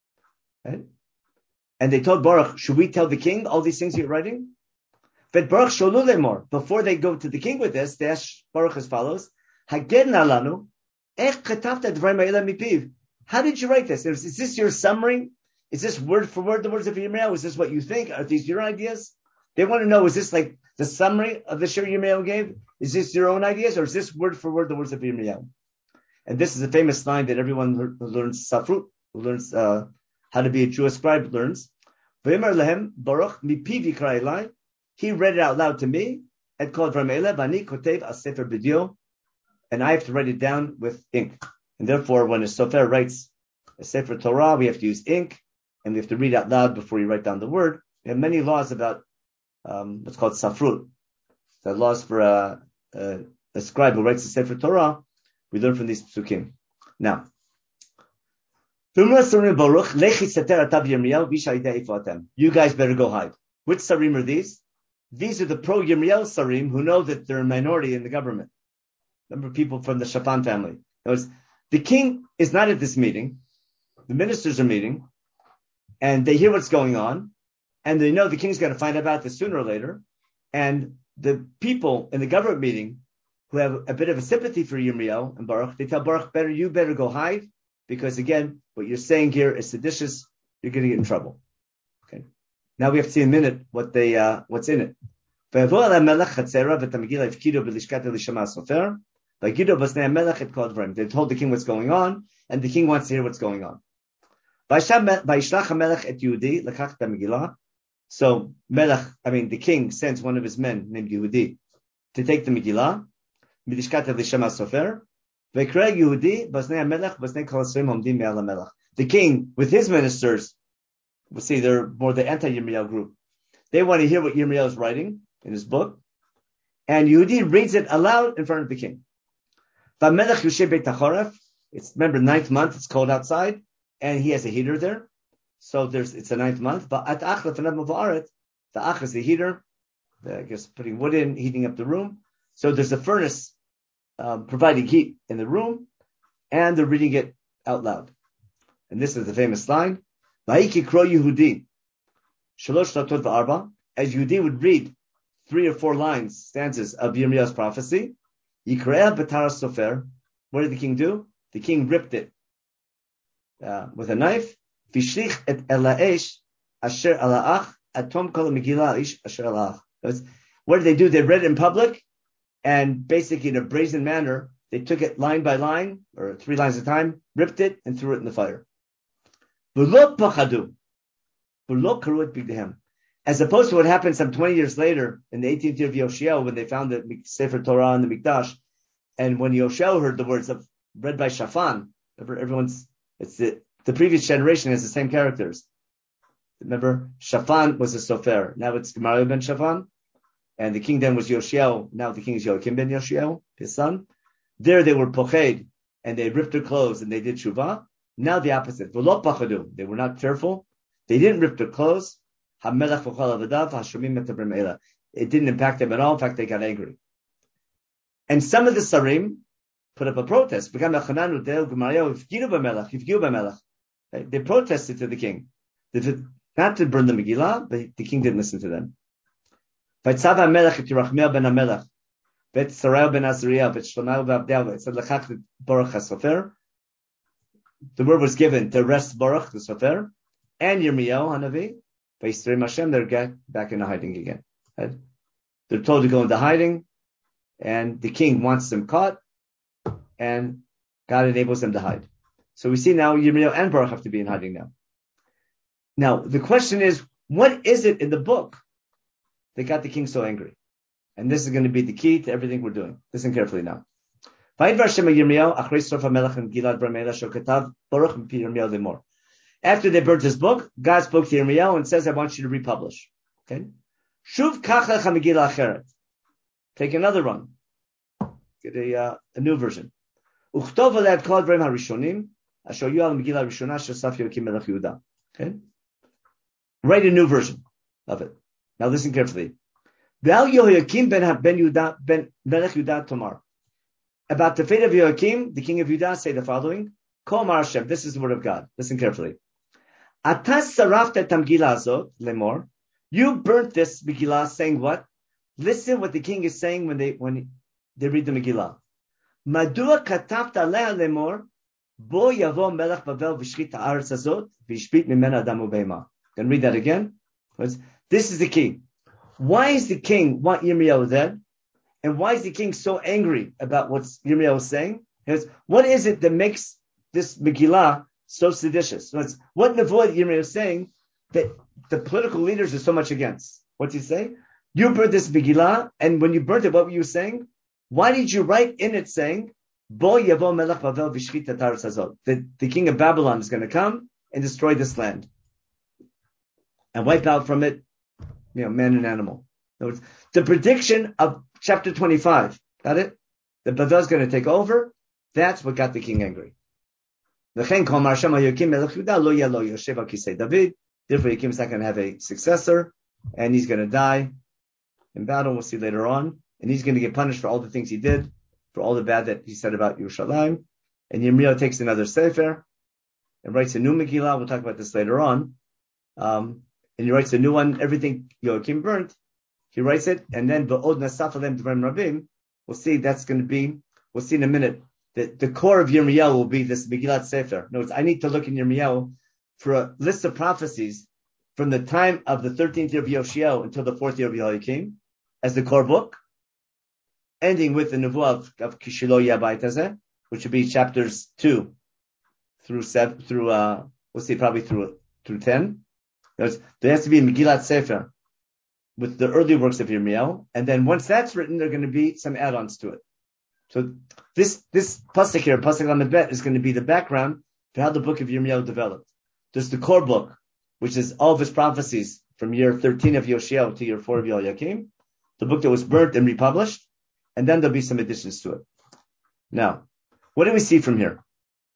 Speaker 1: And they told Baruch, should we tell the king all these things you're writing? But Baruch sholu lemor. Before they go to the king with this, they ask Baruch as follows: Haged nalanu, ech chetavta advarim ha'eleh mipiv. How did you write this? Is, is this your summary? Is this word for word the words of Yirmiyahu? Is this what you think? Are these your ideas? They want to know, is this like the summary of the shir Yirmiyahu gave? Is this your own ideas, or is this word for word the words of Yirmiyahu? And this is a famous line that everyone who learns Safrut, who learns uh, how to be a Jewish scribe, learns. V'yimar lehem Baruch mipiv yikra elai. He read it out loud to me. et kol dvarim eleh v'ani kotev al sefer b'dio, and I have to write it down with ink. And therefore, when a sofer writes a sefer Torah, we have to use ink, and we have to read out loud before you write down the word. We have many laws about um, what's called safrut. The laws for a, a, a scribe who writes the sefer Torah. We learn from these psukim. Now, you guys better go hide. Which sarim are these? These are the pro-Yirmiyahu sarim who know that they're a minority in the government. Remember, people from the Shaphan family. In other words, the king is not at this meeting. The ministers are meeting, and they hear what's going on, and they know the king's going to find out about this sooner or later. And the people in the government meeting who have a bit of a sympathy for Yirmiyahu and Baruch, they tell Baruch, better you better go hide, because again, what you're saying here is seditious. You're going to get in trouble. Okay. Now we have to see in a minute what they uh, what's in it. They told the king what's going on, and the king wants to hear what's going on. So Melech, I mean the king sends one of his men named Yehudi to take the Megillah. The king with his ministers, we'll see they're more the anti-Yirmiyahu group. They want to hear what Yirmiyahu is writing in his book, and Yehudi reads it aloud in front of the king. It's remember ninth month. It's cold outside, and he has a heater there. So there's it's a ninth month. But at the ach is the heater. I guess putting wood in, heating up the room. So there's a furnace um, providing heat in the room, and they're reading it out loud. And this is the famous line: "Vayikro Yehudi shalosh latot v'arba." As Yehudi would read three or four lines, stanzas of Yirmiyahu's prophecy, Yikreah b'tar sofer. What did the king do? The king ripped it uh, with a knife. V'shlich et elaesh asher alaach atom kol megillah ish asher alaach. What did they do? They read it in public, and basically in a brazen manner, they took it line by line, or three lines at a time, ripped it, and threw it in the fire. V'lo pachadu. V'lo karu et bigdehem. As opposed to what happened some twenty years later, in the eighteenth year of Yoshiyahu, when they found the Sefer Torah in the Mikdash, and when Yoshiyahu heard the words of read by Shaphan, everyone's, it's the, the previous generation has the same characters. Remember, Shaphan was a sofer. Now it's Gemariah ben Shaphan. And the king then was Yoshiyahu. Now the king is Yoakim ben Yoshiyahu, his son. There they were poched, and they ripped their clothes, and they did shuvah. Now the opposite. V'lo pachadu. They were not fearful. They didn't rip their clothes. It didn't impact them at all. In fact, they got angry. And some of the sarim put up a protest. They protested to the king. They did not to burn the Megillah, but the king didn't listen to them. The word was given to arrest Baruch, the sofer, and Yirmiyahu, Hanavi. They're get back into hiding again. Right? They're told to go into hiding, and the king wants them caught, and God enables them to hide. So we see now Yirmiyahu and Baruch have to be in hiding now. Now, the question is, what is it in the book that got the king so angry? And this is going to be the key to everything we're doing. Listen carefully now. After they burnt his book, God spoke to Yirmiyahu and says, I want you to republish. Okay? Shuv kach lecha megillah acheret. Take another one. Get a, uh, a new version. Uchtov alei kol dvarim harishonim asher yu al megillah rishona asher saf Yoakim melech Yehuda. Okay? Write a new version of it. Now listen carefully. V'al Yehoyakim ben ben Yehuda ben melech Yehuda tomar. About the fate of Yehoyakim, the king of Yehuda, say the following: Kol Mar Hashem. This is the word of God. Listen carefully. Atas sarafta tamgila azot lemor. You burnt this Megillah, saying what? Listen what the king is saying when they when they read the Megillah. Madua katafta aleha lemor bo yavo melech Bavel v'shchit haaretz azot v'yishbit mimena adam u'beima. Can read that again? This is the key. Why is the king want Yirmiyahu dead? And why is the king so angry about what Yirmiyahu is saying? Because what is it that makes this Megillah so seditious? So it's, what Nevuah Yirmiyahu is saying that the political leaders are so much against? What's he say? You burnt this Megillah, and when you burnt it, what were you saying? Why did you write in it saying, Bo yavo melech Bavel v'shchit taretz hazot? The, the king of Babylon is going to come and destroy this land and wipe out from it, you know, man and animal. In other words, the prediction of chapter twenty-five, got it? That Bavel is going to take over. That's what got the king angry. Therefore, Yakim is not going to have a successor, and he's going to die in battle. We'll see later on. And he's going to get punished for all the things he did, for all the bad that he said about Yerushalayim. And Yirmiyahu takes another sefer and writes a new Megillah. We'll talk about this later on. Um, and he writes a new one. Everything Yoakim burnt, he writes it. And then Ba'od Nasaf Alem Dvarim Rabim. We'll see that's going to be, we'll see in a minute. The, the core of Yirmiyahu will be this Megillat Sefer. Notice, I need to look in Yirmiyahu for a list of prophecies from the time of the thirteenth year of Yoshiel until the fourth year of Yehoiakim as the core book, ending with the Nevuah of, of Kishilo Yabayit Hazeh, which would be chapters two through seven, through, uh, we'll see, probably through, through ten. There's, there has to be a Megillat Sefer with the early works of Yirmiyahu, and then once that's written, there are going to be some add-ons to it. So this, this pasuk here, pasuk Lamed Bet, is going to be the background to how the book of Yirmiyahu developed. There's the core book, which is all of his prophecies from year thirteen of Yoshiel to year four of Yehoiakim, the book that was burnt and republished, and then there'll be some additions to it. Now, what do we see from here?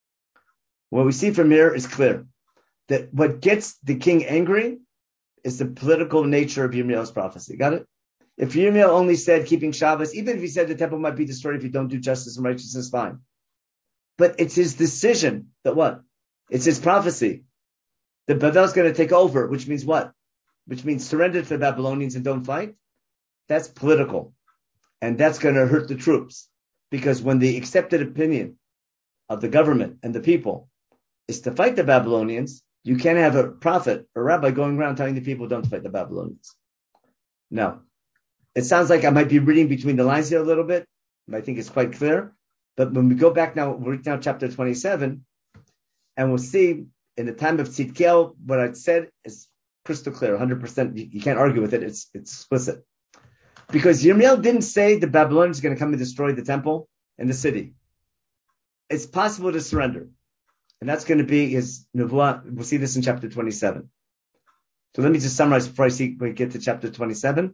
Speaker 1: What we see from here is clear that what gets the king angry is the political nature of Yirmiyahu's prophecy. Got it? If Yirmiyahu only said keeping Shabbos, even if he said the temple might be destroyed if you don't do justice and righteousness, fine. But it's his decision that what? It's his prophecy that Bavel's going to take over, which means what? Which means surrender to the Babylonians and don't fight. That's political. And that's going to hurt the troops. Because when the accepted opinion of the government and the people is to fight the Babylonians, you can't have a prophet or rabbi going around telling the people don't fight the Babylonians. Now, it sounds like I might be reading between the lines here a little bit, but I think it's quite clear. But when we go back now, we're reading now chapter twenty-seven, and we'll see in the time of Tzidkiel, what I said is crystal clear, one hundred percent. You, you can't argue with it. It's, it's explicit. Because Yirmiyahu didn't say the Babylonians are going to come and destroy the temple and the city. It's possible to surrender. And that's going to be his Nevuah. We'll see this in chapter twenty-seven. So let me just summarize before I see we get to chapter twenty-seven.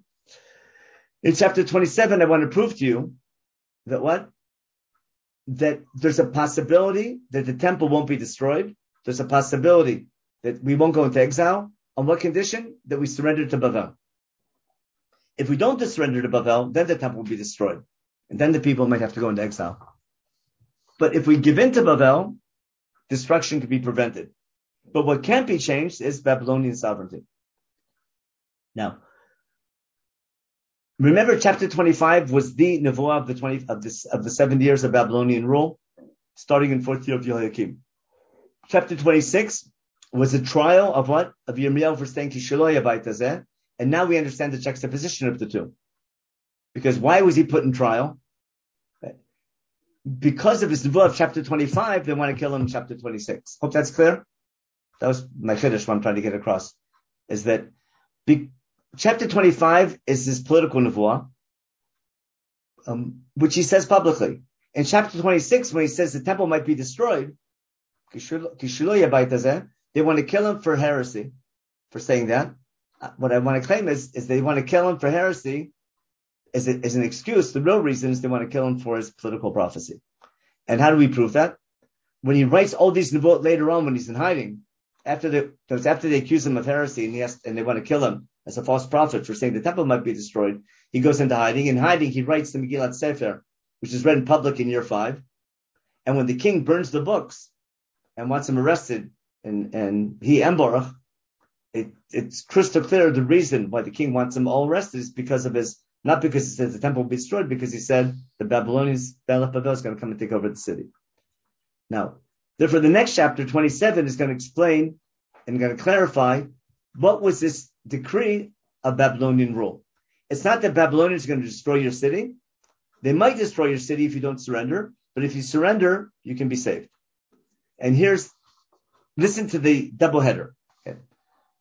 Speaker 1: In chapter twenty-seven, I want to prove to you that what? That there's a possibility that the temple won't be destroyed. There's a possibility that we won't go into exile. On what condition? That we surrender to Bavel. If we don't surrender to Bavel, then the temple will be destroyed. And then the people might have to go into exile. But if we give in to Bavel, destruction can be prevented. But what can't be changed is Babylonian sovereignty. Now, remember, chapter twenty-five was the nevuah of the twenty of this of the seventy years of Babylonian rule, starting in fourth year of Yehoiakim. Chapter twenty-six was a trial of what? Of Yirmiyahu for saying Kishelo Yabayit Hazeh, and now we understand the juxtaposition of the two. Because why was he put in trial? Because of his nevuah of chapter twenty-five, they want to kill him in chapter twenty-six. Hope that's clear. That was my chiddush, what I'm trying to get across, is that be, chapter twenty-five is his political nevuah, um, which he says publicly. In chapter twenty-six, when he says the temple might be destroyed, they want to kill him for heresy, for saying that. What I want to claim is, is they want to kill him for heresy as, a, as an excuse. The real reason is they want to kill him for his political prophecy. And how do we prove that? When he writes all these nevuot later on, when he's in hiding, after they, after they accuse him of heresy and, he has, and they want to kill him as a false prophet for saying the temple might be destroyed, he goes into hiding. In hiding, he writes the Megillat Sefer, which is read in public in year five. And when the king burns the books and wants him arrested, and, and he and Baruch, it, it's crystal clear the reason why the king wants him all arrested is because of his, not because he says the temple will be destroyed, because he said the Babylonians, Bavel is going to come and take over the city. Now, therefore, the next chapter, twenty-seven, is going to explain and going to clarify what was this decree of Babylonian rule. It's not that Babylonians are going to destroy your city. They might destroy your city if you don't surrender, but if you surrender, you can be saved. And here's, listen to the double header. Okay.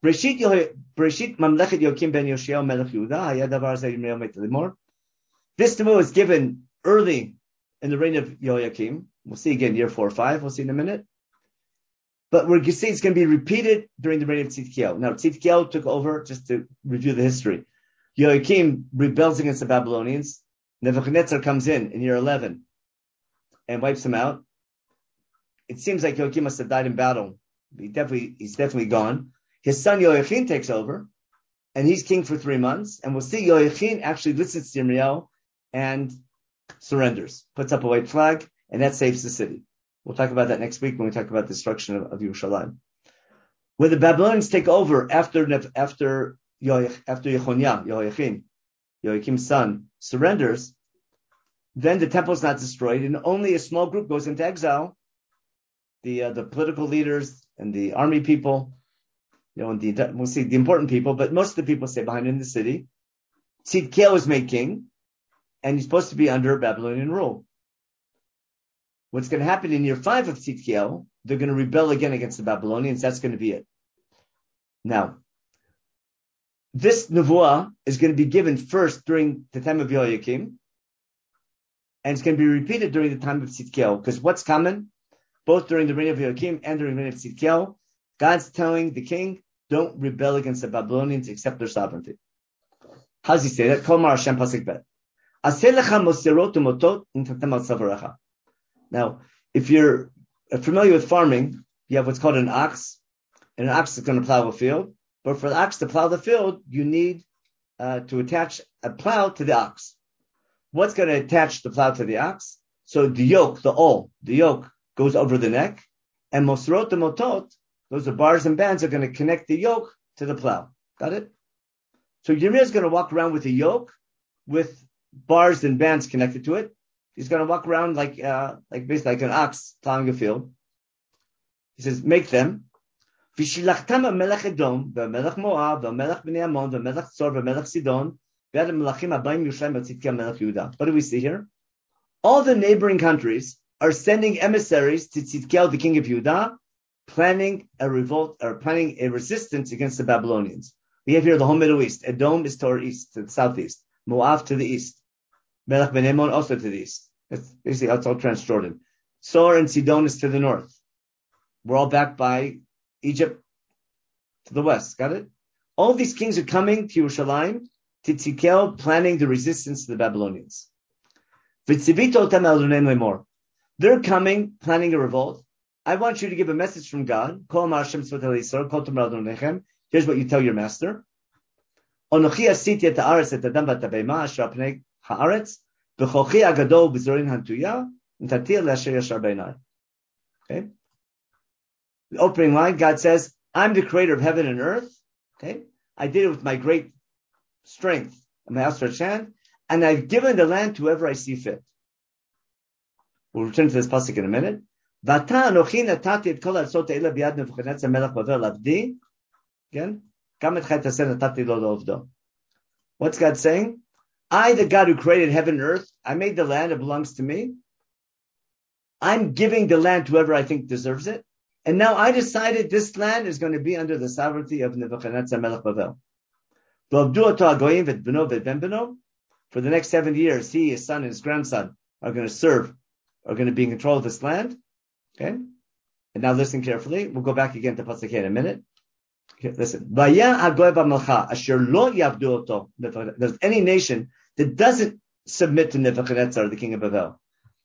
Speaker 1: Breshit Yehoy- Breshit Mamlechet Yoakim ben Yoshiel Melech Yehuda Hayad Davar Zeh Yirmiyahu Meit Limor. This Nevuah was given early in the reign of Yehoiakim. We'll see again, year four or five. We'll see in a minute. But we're going to see it's going to be repeated during the reign of Tzidkiyahu. Now, Tzidkiyahu took over, just to review the history. Yehoiakim rebels against the Babylonians. Nebuchadnezzar comes in in year eleven and wipes him out. It seems like Yehoiakim must have died in battle. He definitely, he's definitely gone. His son Yehoiachin takes over, and he's king for three months. And we'll see Yehoiachin actually listens to Yirmiyahu and surrenders, puts up a white flag, and that saves the city. We'll talk about that next week when we talk about the destruction of, of Yerushalayim. When the Babylonians take over after after after Yechonia, Yehoiachin, Yehoiakim's son, surrenders, then the temple is not destroyed, and only a small group goes into exile. The uh, the political leaders and the army people, you know, and the, we'll see the important people, but most of the people stay behind in the city. Tzidkiyahu is made king, and he's supposed to be under Babylonian rule. What's going to happen in year five of Tzidkiyahu, they're going to rebel again against the Babylonians. That's going to be it. Now, this nevuah is going to be given first during the time of Yehoiakim, and it's going to be repeated during the time of Tzidkiyahu, because what's common, both during the reign of Yehoiakim and during the reign of Tzidkiyahu, God's telling the king, don't rebel against the Babylonians, accept their sovereignty. How does he say that? Kol Mar Hashem Pasuk Bet. Aseh lecha moserot umotot untatem al tzavarecha. Now, if you're familiar with farming, you have what's called an ox, and an ox is going to plow a field. But for the ox to plow the field, you need uh, to attach a plow to the ox. What's going to attach the plow to the ox? So the yoke, the ol, the yoke goes over the neck, and mosrot and motot, those are bars and bands, are going to connect the yoke to the plow. Got it? So Yirmiyah is going to walk around with a yoke with bars and bands connected to it. He's going to walk around like, uh, like basically like an ox plowing a field. He says, make them. V'shilachtam melech Edom, v'melech Moab, v'melech Bnei Ammon, v'melech Tzor, v'melech Sidon, v'yad melachim abayim Yerushalayim v'Tzidkiyahu melech Yehuda. What do we see here? All the neighboring countries are sending emissaries to Tzidkiyahu, the king of Yehuda, planning a revolt or planning a resistance against the Babylonians. We have here the whole Middle East. Edom is to our east, to the southeast. Moab to the east. Melech Bnei Ammon also to the east. That's basically that's all Transjordan. Sor and Sidon is to the north. We're all backed by Egypt to the west. Got it? All these kings are coming to Yerushalayim, to Tzidkiyahu, planning the resistance to the Babylonians. They're coming, planning a revolt. I want you to give a message from God. Here's what you tell your master. Okay. The opening line, God says, I'm the creator of heaven and earth. Okay. I did it with my great strength and my outstretched hand, and I've given the land to whoever I see fit. We'll return to this pasuk in a minute. Again, what's God saying? I, the God who created heaven and earth, I made the land, it belongs to me. I'm giving the land to whoever I think deserves it. And now I decided this land is going to be under the sovereignty of Nebuchadnezzar Melech Bavel. For the next seventy years, he, his son, and his grandson are going to serve, are going to be in control of this land. Okay? And now listen carefully. We'll go back again to Pasuk in a minute. Okay, listen. There's any nation that doesn't submit to Nebuchadnezzar, the king of Bavel,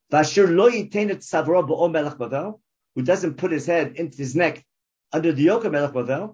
Speaker 1: who doesn't put his head into his neck under the yoke of Melech Bavel,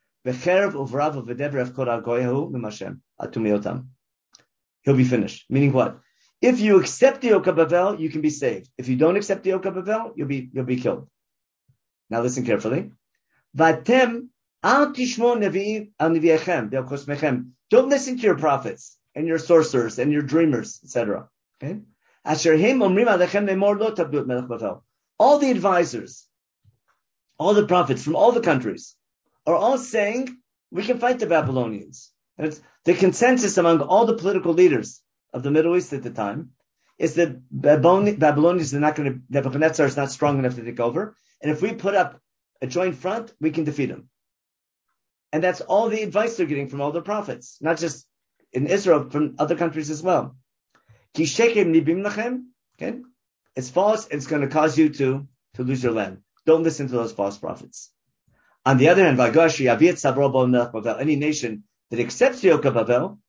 Speaker 1: he'll be finished. Meaning what? If you accept the yoke of Bavel, you can be saved. If you don't accept the yoke of Bavel, you'll be you'll be killed. Now listen carefully. Vatem al tishmo nevi'im al nevi'echem ve'al kosmechem. Don't listen to your prophets and your sorcerers and your dreamers, et cetera. Okay? Asher heim omrim alechem lemor lo tabdu et melech Bavel. All the advisors, all the prophets from all the countries are all saying, we can fight the Babylonians. And it's the consensus among all the political leaders of the Middle East at the time is that Babylonians are not going to, Nebuchadnezzar is not strong enough to take over. And if we put up a joint front, we can defeat him. And that's all the advice they're getting from all the prophets, not just in Israel, from other countries as well. Ki shekem nibim lachem, okay? It's false, it's going to cause you to, to lose your land. Don't listen to those false prophets. On the other hand, any nation that accepts the Yoke of Bavel,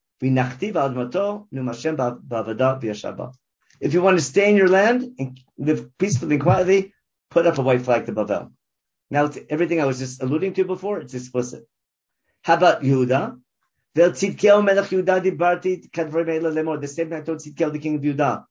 Speaker 1: if you want to stay in your land and live peacefully and quietly, put up a white flag to Bavel. Now, it's everything I was just alluding to before, it's explicit. How about Yehuda? The same thing I told Tzidkiel, the king of Yehuda.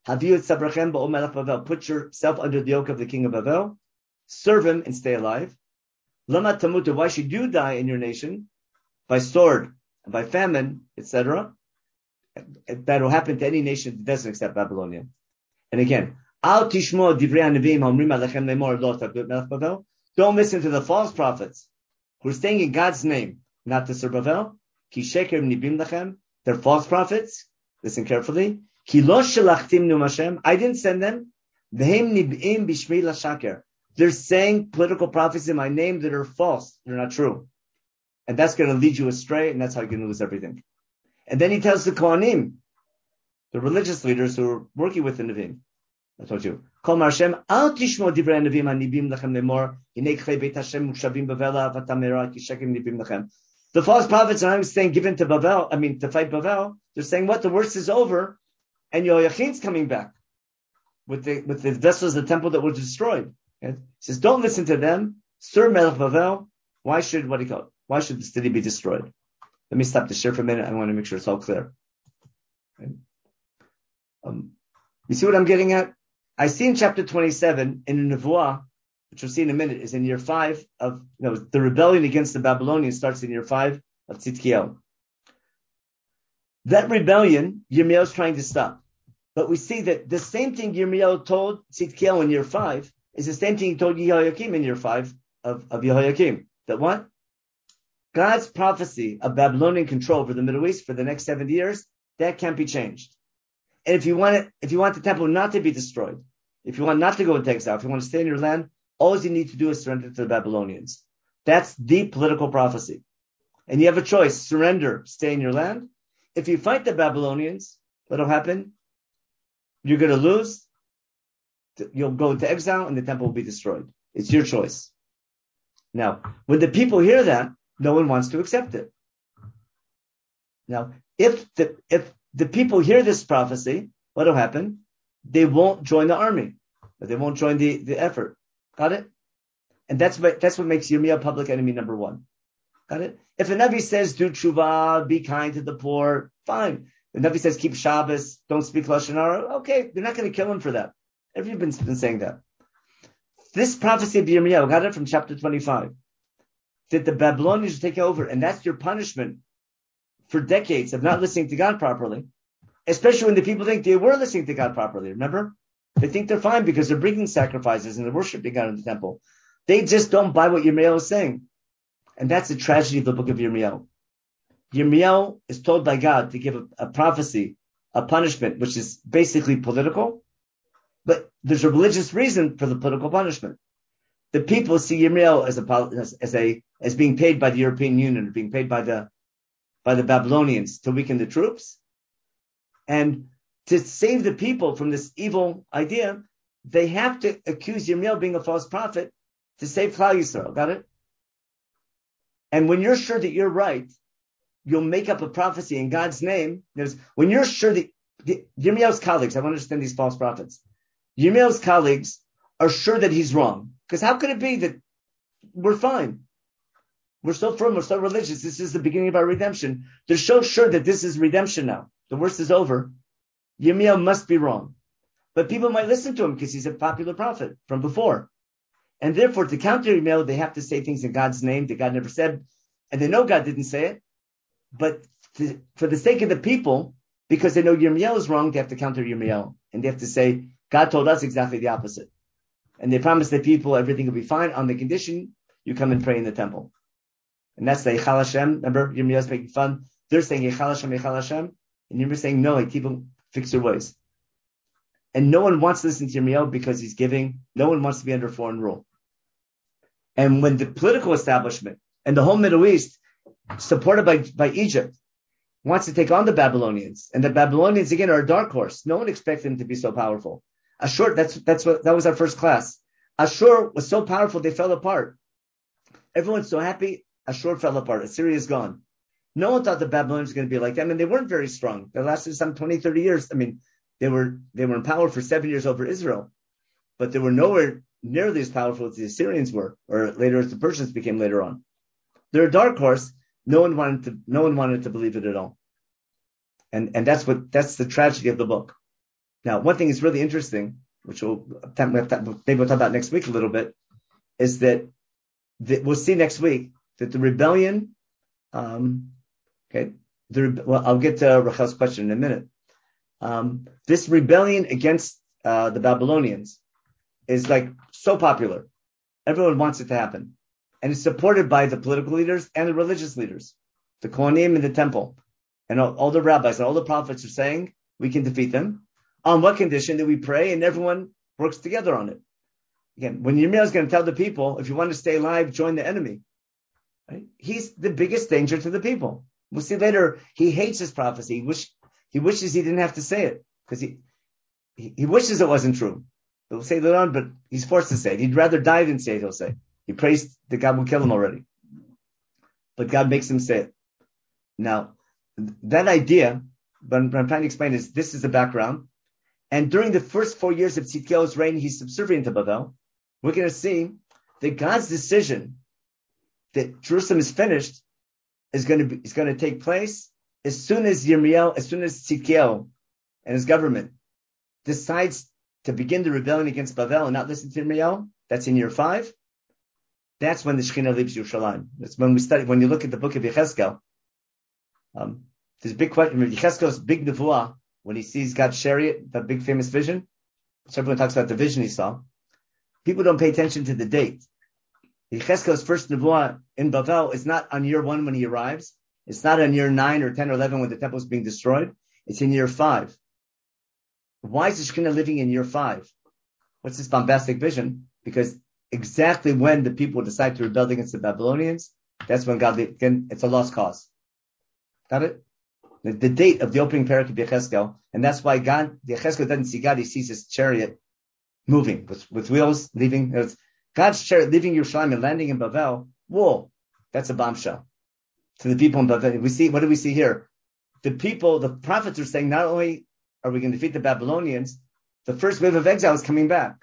Speaker 1: Put yourself under the yoke of the king of Bavel, serve him and stay alive. Lama tamuta, why should you die in your nation? By sword, by famine, et cetera. That will happen to any nation that doesn't accept Babylonia. And again, al tishmo divrei hanavim omrim alechem lemor lo tavut melech Bavel. Don't listen to the false prophets who are saying in God's name not to serve Bavel. Ki sheker nibim lachem. They're false prophets. Listen carefully. Ki lo shelachtim nu Hashem. I didn't send them. V'hem nibim bishmi lashaker. They're saying political prophecies in my name that are false. They're not true. And that's going to lead you astray, and that's how you're going to lose everything. And then he tells the Kohanim, the religious leaders who are working with the Nevi'im. I told you. Kol Hashem, al tishmo divrei Nevi'im hanibim lechem lemor, hinei k'chei beit Hashem mukshavim bavela vatamera ki shekem nibim lechem. The false prophets are not saying given to Bavel, I mean to fight Bavel. They're saying what? The worst is over, and Yehoiachin's coming back with the with the vessels of the temple that were destroyed. Okay? He says, don't listen to them. Sir Melech Bavel, why should what do you call it? Why should the city be destroyed? Let me stop the share for a minute. I want to make sure it's all clear. Okay? Um, you see what I'm getting at? I see in chapter twenty-seven in the Nevuah, which we'll see in a minute, is in year five of, you know, the rebellion against the Babylonians starts in year five of Tzidkiel. That rebellion, Yirmiyahu is trying to stop. But we see that the same thing Yirmiyahu told Tzidkiel in year five is the same thing he told Yehoiakim in year five of, of Yehoiakim. That what? God's prophecy of Babylonian control over the Middle East for the next seventy years, that can't be changed. And if you want it, if you want the temple not to be destroyed, if you want not to go into exile, if you want to stay in your land, all you need to do is surrender to the Babylonians. That's the political prophecy. And you have a choice, surrender, stay in your land. If you fight the Babylonians, what'll happen? You're going to lose. You'll go into exile and the temple will be destroyed. It's your choice. Now, when the people hear that, no one wants to accept it. Now, if the, if the people hear this prophecy, what'll happen? They won't join the army. They won't join the, the effort. Got it? And that's what, that's what makes Yirmiyah public enemy number one. Got it? If a Navi says, do tshuva, be kind to the poor, fine. The Navi says, keep Shabbos, don't speak Lashon Hara, okay, they're not going to kill him for that. Everybody's been saying that. This prophecy of Yirmiyah, got it from chapter twenty-five, that the Babylonians take over, and that's your punishment for decades of not listening to God properly, especially when the people think they were listening to God properly, remember? They think they're fine because they're bringing sacrifices and they're worshiping God in the temple. They just don't buy what Yirmiyahu is saying. And that's the tragedy of the book of Yirmiyahu. Yirmiyahu is told by God to give a, a prophecy, a punishment, which is basically political, but there's a religious reason for the political punishment. The people see Yirmiyahu as a, as, as a, as being paid by the European Union, or being paid by the, by the Babylonians to weaken the troops. And to save the people from this evil idea, they have to accuse Yirmiyahu of being a false prophet to save Klal Yisrael. Got it? And when you're sure that you're right, you'll make up a prophecy in God's name. There's, when you're sure that the, Yirmiyahu's colleagues, I want to understand these false prophets. Yirmiyahu's colleagues are sure that he's wrong. Because how could it be that we're fine? We're so firm, we're so religious. This is the beginning of our redemption. They're so sure that this is redemption now. The worst is over. Yirmiyahu must be wrong. But people might listen to him because he's a popular prophet from before. And therefore, to counter Yirmiyahu, they have to say things in God's name that God never said. And they know God didn't say it. But to, for the sake of the people, because they know Yirmiyahu is wrong, they have to counter Yirmiyahu. And they have to say, God told us exactly the opposite. And they promise the people everything will be fine on the condition you come and pray in the temple. And that's the Eichal Hashem. Remember, Yirmiyahu's making fun. They're saying Eichal Hashem, Eichal Hashem. And Yirmiyahu's saying, no, people fix your ways. And no one wants to listen to Yirmiyahu because he's giving. No one wants to be under foreign rule. And when the political establishment and the whole Middle East supported by, by Egypt, wants to take on the Babylonians. And the Babylonians, again, are a dark horse. No one expects them to be so powerful. Ashur, that's, that's what, that was our first class. Ashur was so powerful, they fell apart. Everyone's so happy, Ashur fell apart. Assyria is gone. No one thought the Babylonians were going to be like them, and they weren't very strong. They lasted some twenty, thirty years. I mean, they were, they were in power for seven years over Israel, but they were nowhere nearly as powerful as the Assyrians were, or later as the Persians became later on. They're a dark horse. No one wanted to, no one wanted to believe it at all. And, and that's what, that's the tragedy of the book. Now, one thing is really interesting, which we'll, maybe we'll talk about next week a little bit, is that, that we'll see next week that the rebellion, um, okay, the, well, I'll get to Rachel's question in a minute. Um, this rebellion against, uh, the Babylonians is like so popular. Everyone wants it to happen. And it's supported by the political leaders and the religious leaders, the Kohanim in the temple. And all, all the rabbis and all the prophets are saying, we can defeat them. On what condition? That we pray and everyone works together on it. Again, when Yirmiyahu is going to tell the people, if you want to stay alive, join the enemy. Right? He's the biggest danger to the people. We'll see later, he hates his prophecy. He, wish, he wishes he didn't have to say it, because he, he, he wishes it wasn't true. He'll say later on, but he's forced to say it. He'd rather die than say it, he'll say. He prays that God will kill him already. But God makes him say it. Now, that idea, what I'm trying to explain is, this is the background. And during the first four years of Tzidkiyahu's reign, he's subservient to Bavel. We're going to see that God's decision that Jerusalem is finished is going to be, is going to take place as soon as Yirmiyahu, as soon as Tzidkiyahu and his government decides to begin the rebellion against Bavel and not listen to Yirmiyahu. That's in year five. That's when the Shekhinah leaves Yerushalayim. That's when we study, when you look at the book of Yechezkel, um, there's a big question, Yechezkel's big nevuah, when he sees God's chariot, that big famous vision. So everyone talks about the vision he saw. People don't pay attention to the date. Yechezkel's first nevuah in Bavel is not on year one when he arrives. It's not on year nine or ten or eleven when the temple is being destroyed. It's in year five. Why is the Shekhinah living in year five? What's this bombastic vision? Because exactly when the people decide to rebel against the Babylonians, that's when God, again, it's a lost cause. Got it? The, the date of the opening parak of Yechezkel, and that's why God, Yechezkel doesn't see God, he sees his chariot moving with, with wheels, leaving. It's God's chariot leaving Yerushalayim and landing in Bavel. Whoa, that's a bombshell to the people in Bavel. We see, what do we see here? The people, the prophets are saying, not only are we going to defeat the Babylonians, the first wave of exile is coming back.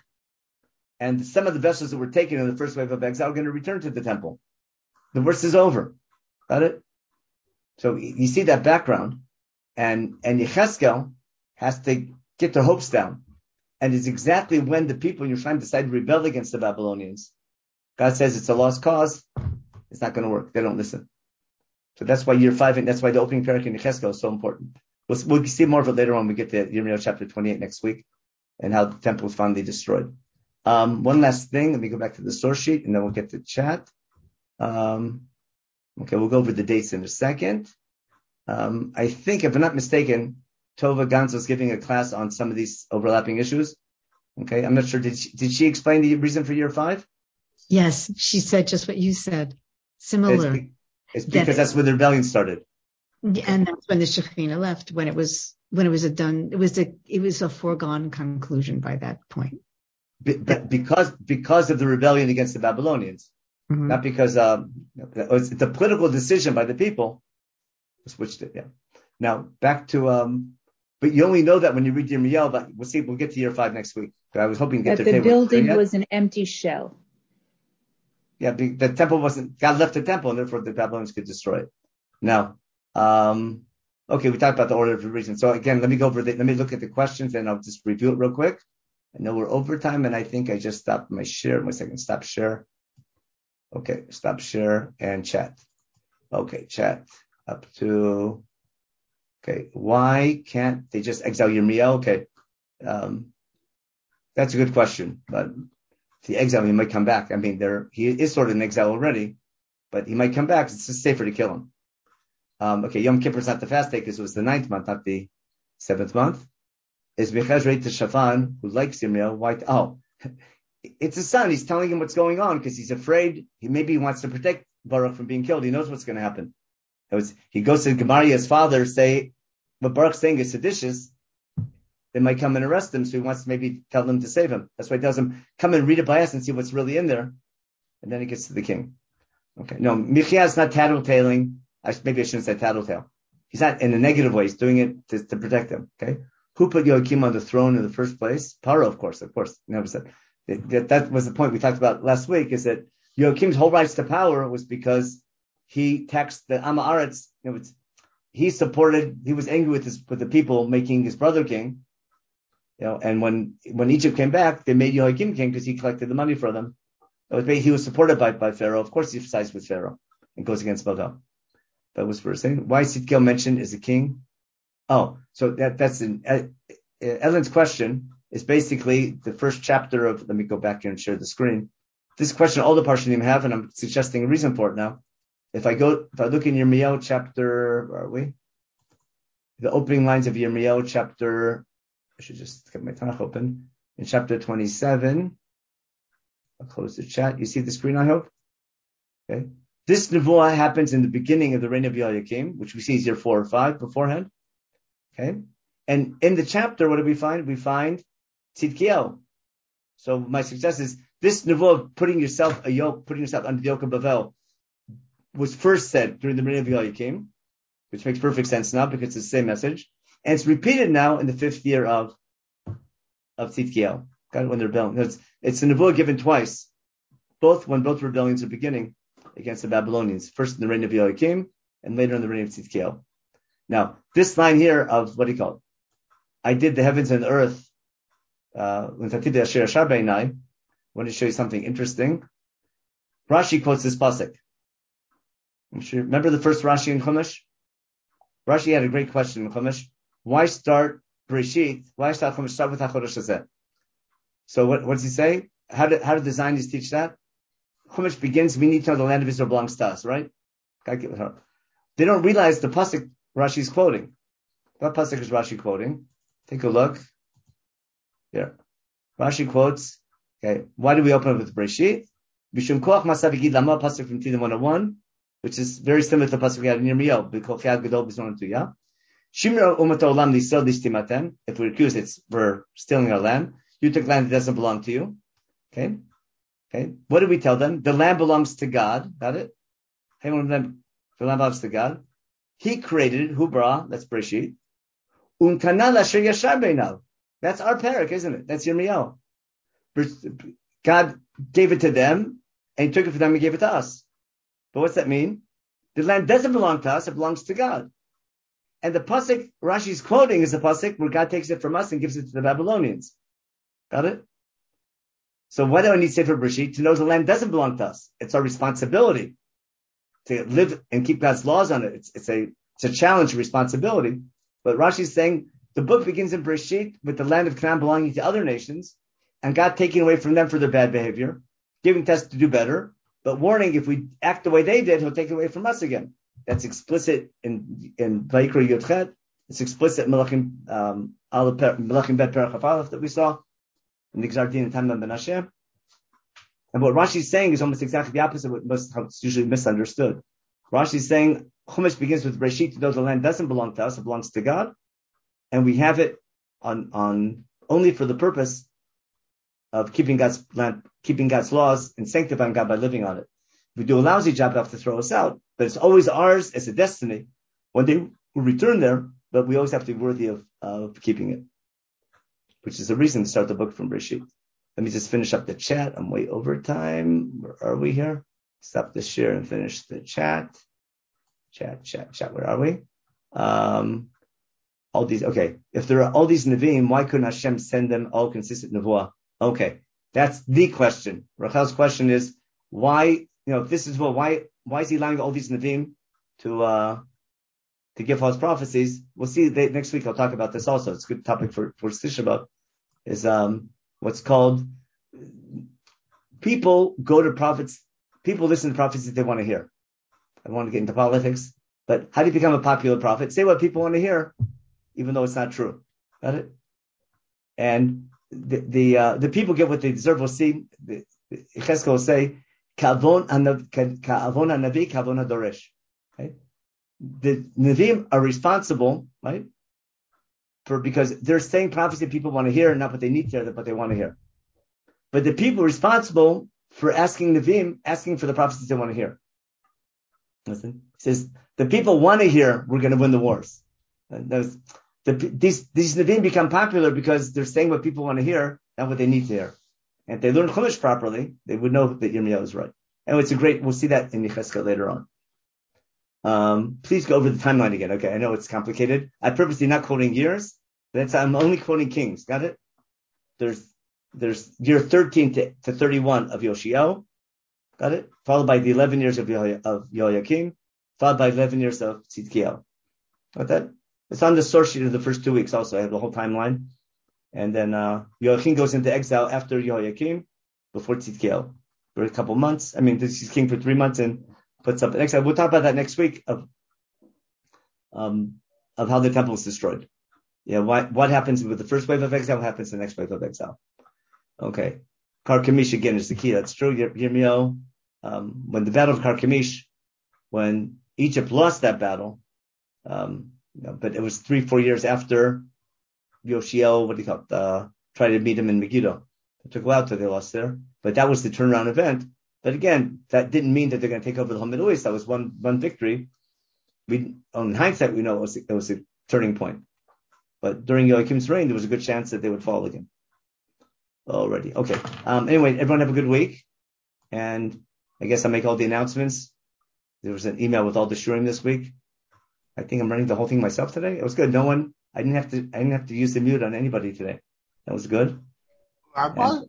Speaker 1: And some of the vessels that were taken in the first wave of exile are going to return to the temple. The worst is over. Got it? So you see that background. And, and Yechezkel has to get their hopes down. And it's exactly when the people in Yerushalayim decide to rebel against the Babylonians. God says it's a lost cause. It's not going to work. They don't listen. So that's why year five, and that's why the opening parak in Yechezkel is so important. We'll, we'll see more of it later on when we get to Yirmiyahu chapter twenty-eight next week, and how the temple was finally destroyed. Um, one last thing, let me go back to the source sheet, and then we'll get to chat. Um, okay, we'll go over the dates in a second. Um, I think, if I'm not mistaken, Tova Gonzo is giving a class on some of these overlapping issues. Okay, I'm not sure. Did she, did she explain the reason for year five?
Speaker 3: Yes, she said just what you said. Similar.
Speaker 1: It's, it's because that, that's when the rebellion started.
Speaker 3: And that's when the Shekhinah left, when it was, when it was a done, it was a, it was a foregone conclusion by that point.
Speaker 1: Be, but because, because of the rebellion against the Babylonians, mm-hmm. not because, um, it was the political decision by the people, switched it, yeah. Now, back to, um, but you only know that when you read Yirmiyahu, but we'll see, we'll get to year five next week. I was hoping to get
Speaker 4: that
Speaker 1: to
Speaker 4: the building was an empty shell.
Speaker 1: Yeah, the, the temple wasn't, God left the temple, and therefore the Babylonians could destroy it. Now, um, okay, we talked about the order of the reason. So again, let me go over the, let me look at the questions, and I'll just review it real quick. I know we're over time, and I think I just stopped my share. One second, stop share. Okay, stop share and chat. Okay, chat up to, okay, why can't they just exile Yirmiyahu? Okay, um, that's a good question, but if the exile, he might come back. I mean, there he is sort of in exile already, but he might come back. It's just safer to kill him. Um, okay, Yom Kippur is not the fast day because it was the ninth month, not the seventh month. Is Mechazrei to Shafan, who likes Yirmiyahu, why? T- oh, it's his son. He's telling him what's going on because he's afraid. He maybe he wants to protect Baruch from being killed. He knows what's going to happen. It was, he goes to Gemaria's father, say, what Baruch's saying is seditious. They might come and arrest him, so he wants to maybe tell them to save him. That's why he tells them, come and read it by us and see what's really in there. And then he gets to the king. Okay. No, Michia is not tattletaling. I, maybe I shouldn't say tattletale. He's not in a negative way. He's doing it to, to protect them. Okay. Who put Yoakim on the throne in the first place? Paro, of course, of course. Never said. That, that was the point we talked about last week, is that Yoakim's whole rights to power was because he taxed the Am Haaretz. You know, it's, he supported, he was angry with his, with the people making his brother king. You know, and when, when Egypt came back, they made Yoakim king because he collected the money for them. It was, he was supported by, by Pharaoh. Of course, he sides with Pharaoh and goes against Bagal. That was first thing. Why is Tzidkiel mentioned as a king? Oh, so that, that's an, uh, Ellen's question is basically the first chapter of, let me go back here and share the screen. This question all the Parshanim have, and I'm suggesting a reason for it now. If I go, if I look in Yirmiyahu chapter, where are we? The opening lines of Yirmiyahu chapter, I should just get my Tanakh open. In chapter twenty-seven, I'll close the chat. You see the screen, I hope? Okay. This nevuah happens in the beginning of the reign of Yoakim, which we see is year four or five beforehand. Okay. And in the chapter, what do we find? We find Tzidkiel. So my success is this nevuah of putting yourself a yoke, putting yourself under the yoke of Bavel, was first said during the reign of Yoakim, which makes perfect sense now because it's the same message. And it's repeated now in the fifth year of, of Tzidkiel. Okay, when they're rebelling. It's, it's a nevuah given twice, both when both rebellions are beginning against the Babylonians. First in the reign of Yoakim and later in the reign of Tzidkiel. Now, this line here of, what do you call it? I did the heavens and the earth. Uh, I want to show you something interesting. Rashi quotes this pasuk. I'm sure, remember the first Rashi in Chumash? Rashi had a great question in Chumash. Why start Bereshit? Why start Chumash? Start with HaChodesh Hazeh. So what, what does he say? How did, how did the Zionists teach that? Chumash begins, we need to know the land of Israel belongs to us, right? They don't realize the pasuk Rashi is quoting. What pasuk is Rashi quoting? Take a look. Here. Rashi quotes, okay, why do we open with Bereshit? Bishum koach masa v'gid lama, pasuk from Tehillim one oh one, which is very similar to the pasuk we had in Yirmiyahu, b'kol chayad gadol b'zon tuya. Shimra umat olam lisel listimatem. If we're accused, it's we're stealing our land. You took land that doesn't belong to you. Okay? Okay. What did we tell them? The land belongs to God. Got it? The land belongs to God. He created it. Hubra. That's Bereshit. Unkana l'asher yashar beinav. That's our parak, isn't it? That's Yirmiyahu. God gave it to them, and He took it for them and gave it to us. But what's that mean? The land doesn't belong to us; it belongs to God. And the pasuk Rashi's quoting is a pasuk where God takes it from us and gives it to the Babylonians. Got it? So why do I need Sefer Bereshit? To know the land doesn't belong to us. It's our responsibility to live and keep God's laws on it. It's, it's a it's a challenge, a responsibility. But Rashi's saying the book begins in Bereshit with the land of Canaan belonging to other nations, and God taking away from them for their bad behavior, giving us to do better, but warning if we act the way they did, He'll take it away from us again. That's explicit in in Vayikra Yudchet. It's explicit in Melachim um, Melachim Bet Perach Aleph that we saw in the Gzar Din and Tamim Ben Hashem. And what Rashi is saying is almost exactly the opposite of what how it's usually misunderstood. Rashi is saying Chumash begins with Bereshit to know the land doesn't belong to us; it belongs to God, and we have it on on only for the purpose of keeping God's land, keeping God's laws, and sanctifying God by living on it. If we do a lousy job, they'll have to throw us out. But it's always ours as a destiny. One day we'll return there, but we always have to be worthy of, of keeping it. Which is the reason to start the book from Bereshit. Let me just finish up the chat. I'm way over time. Where are we here? Stop the share and finish the chat. Chat, chat, chat. Where are we? Um, all these, okay. If there are all these Nevi'im, why couldn't Hashem send them all consistent Nevuah? Okay. That's the question. Rachel's question is, why, you know, if this is what, why, why is he allowing all these Nevi'im to, uh, to give false prophecies? We'll see they, next week. I'll talk about this also. It's a good topic for, for Tisha B'Av, is, um, what's called, people go to prophets, people listen to prophets that they want to hear. I don't want to get into politics, but how do you become a popular prophet? Say what people want to hear, even though it's not true. Got it? And the the, uh, the people get what they deserve. We'll see. Cheskel will say, "Kavon hanavi, kavon hadoresh." Okay, the Nevi'im are responsible, right? For because they're saying prophecy people want to hear, not what they need to hear, but they want to hear. But the people responsible for asking Nevi'im, asking for the prophecies they want to hear. Listen, it says the people want to hear, we're going to win the wars. And those, the, these these Nevi'im become popular because they're saying what people want to hear, not what they need to hear. And if they learn Chumash properly, they would know that Yirmiyahu is right. And it's a great. We'll see that in Yechezkel later on. Um, please go over the timeline again. Okay, I know it's complicated. I purposely not quoting years. That's I'm only quoting kings. Got it? There's there's year thirteen to, to thirty-one of Yoshiel. Got it? Followed by the eleven years of Yo- of Yoyakim. Followed by eleven years of Tzidkiel. Got that? It's on the source sheet of the first two weeks. Also, I have the whole timeline. And then uh, Yoakim goes into exile after Yehoiakim, before Tzidkiel, for a couple months. I mean, this is king for three months and puts up an exile. We'll talk about that next week of um, of how the temple was destroyed. Yeah, what what happens with the first wave of exile? What happens in the next wave of exile? Okay, Karkemish again is the key. That's true. Yirmiyahu, um, when the battle of Karkemish, when Egypt lost that battle, um, you know, but it was three four years after Yoshiel, what do you call it, uh, tried to meet him in Megiddo. It took a while till they lost there, but that was the turnaround event. But again, that didn't mean that they're going to take over the whole Middle East. That was one one victory. We, in hindsight, we know it was, it was a turning point. But during Yoakim's reign, there was a good chance that they would fall again. Already. Okay. Um, anyway, everyone have a good week. And I guess I'll make all the announcements. There was an email with all the shurim this week. I think I'm running the whole thing myself today. It was good. No one, I didn't have to, I didn't have to use the mute on anybody today. That was good. And,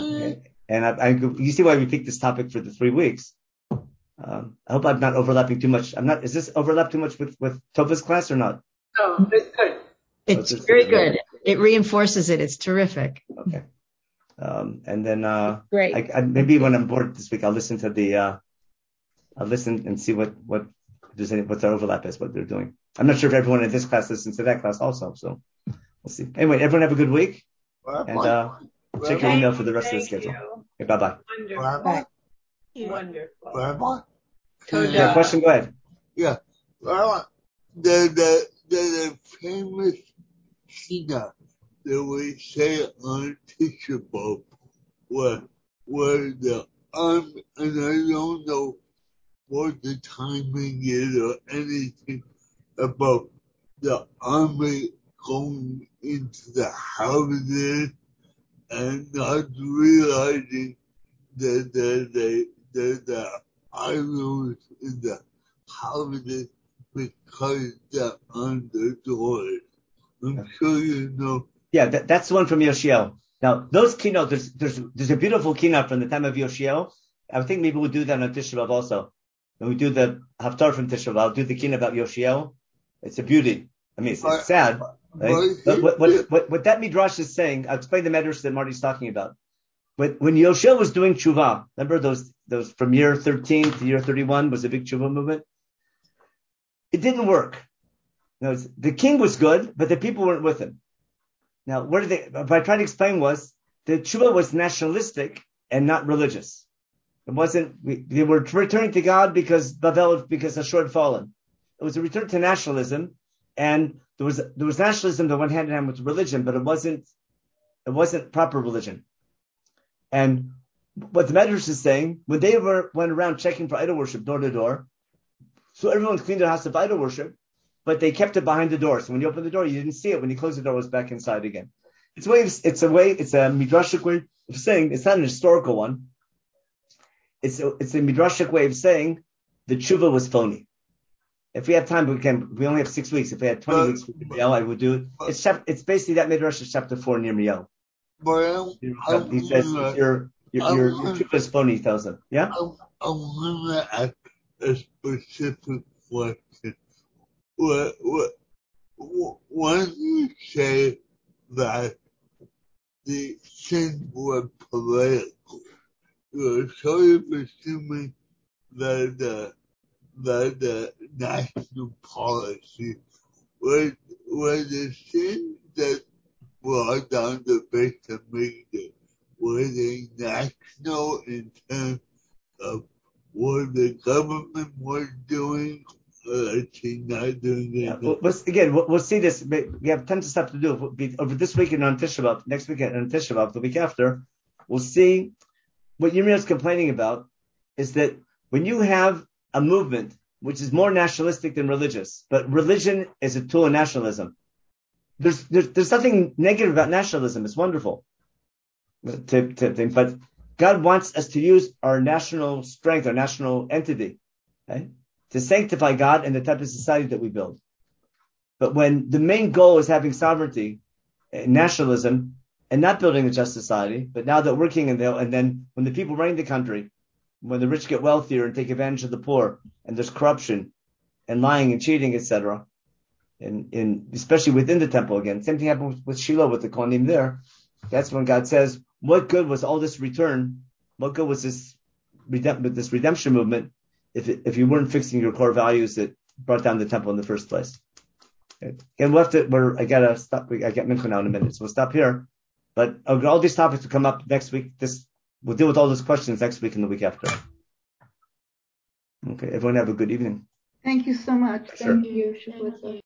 Speaker 1: and I, I, you see why we picked this topic for the three weeks. Um, I hope I'm not overlapping too much. I'm not, is this overlap too much with, with Tova's class or not?
Speaker 5: No, it's good.
Speaker 3: It's very good. It reinforces it. It's terrific.
Speaker 1: Okay. Um, and then, uh,
Speaker 4: Great.
Speaker 1: I, I, maybe when I'm bored this week, I'll listen to the, uh, I'll listen and see what, what, if there's any, what their overlap is, what they're doing. I'm not sure if everyone in this class listens to that class also, so we'll see. Anyway, everyone have a good week. And, uh, check your email for the rest of the schedule. Okay, bye-bye.
Speaker 5: Wonderful.
Speaker 4: Bye.
Speaker 5: Wonderful.
Speaker 6: Rabbi?
Speaker 1: Yeah, question, go ahead.
Speaker 6: Yeah. Rabbi, the, the, the, the famous Shina that we say unteachable where, where the um, and I don't know what the timing is or anything about the army going into the houses and not realizing that the the the, the idols in the houses because they're on the doors. I'm sure you know.
Speaker 1: Yeah, that, that's the one from Yoshiel. Now, those keynote, there's, there's, there's a beautiful keynote from the time of Yoshiel. I think maybe we'll do that on Tisha B'Av also. When we do the Haftar from Tisha B'Av, I'll do the keynote about Yoshiel. It's a beauty. I mean, it's, it's sad, right? But what, what, what, what that Midrash is saying, I'll explain the Midrash that Marty's talking about. But when Yoshiel was doing tshuva, remember those, those from year thirteen to year thirty-one was a big tshuva movement? It didn't work. Now, the king was good, but the people weren't with him. Now, what did they, what I tried to explain was, the tshuva was nationalistic and not religious. It wasn't, we, they were returning to God because Babel, because Ashur had fallen. It was a return to nationalism, and there was, there was nationalism that went hand in hand with religion, but it wasn't, it wasn't proper religion. And what the Medrash is saying, when they were, went around checking for idol worship door to door, so everyone cleaned their house of idol worship, but they kept it behind the door. So when you open the door, you didn't see it. When you close the door, it was back inside again. It's a way, of, it's a way, it's a midrashic way of saying, it's not an historical one. It's a, it's a midrashic way of saying the tshuva was phony. If we have time, we can, we only have six weeks. If we had twenty weeks, I would do it. It's, it's basically that midrash is chapter four near Yirmiyahu. He says, your, your, your, your tshuva is phony, he tells them. Yeah?
Speaker 6: I, I want to ask a specific question. What, what, when you say that the sins were political, you're sort of assuming that the, that the national policy was, was the sin that brought down the base of Megiddo. Was it national in terms of what the government was doing uh, she's not doing it.
Speaker 1: Yeah, we'll, we'll, again, we'll, we'll see this. We have tons of stuff to do. We'll be, over this weekend on Tisha B'Av, next weekend on Tisha B'Av, the week after, we'll see what Yirmiyah is complaining about is that when you have a movement which is more nationalistic than religious, but religion is a tool of nationalism. There's there's, there's nothing negative about nationalism. It's wonderful. To, to, to, but God wants us to use our national strength, our national entity, right, to sanctify God and the type of society that we build. But when the main goal is having sovereignty, nationalism, and not building a just society, but now that we're king and, and then when the people running the country, when the rich get wealthier and take advantage of the poor, and there's corruption and lying and cheating, et cetera, and in especially within the temple again, same thing happened with, with Shiloh with the Kohanim there. That's when God says, "What good was all this return? What good was this redemp- this redemption movement if it, if you weren't fixing your core values that brought down the temple in the first place?" Okay. Again, we'll have to. We're, I gotta stop. I got mincha now in a minute, so we'll stop here. But all these topics will come up next week. This we'll deal with all those questions next week and the week after. Okay, everyone have a good evening.
Speaker 7: Thank you so much.
Speaker 1: Sure.
Speaker 7: Thank you, Shabbat.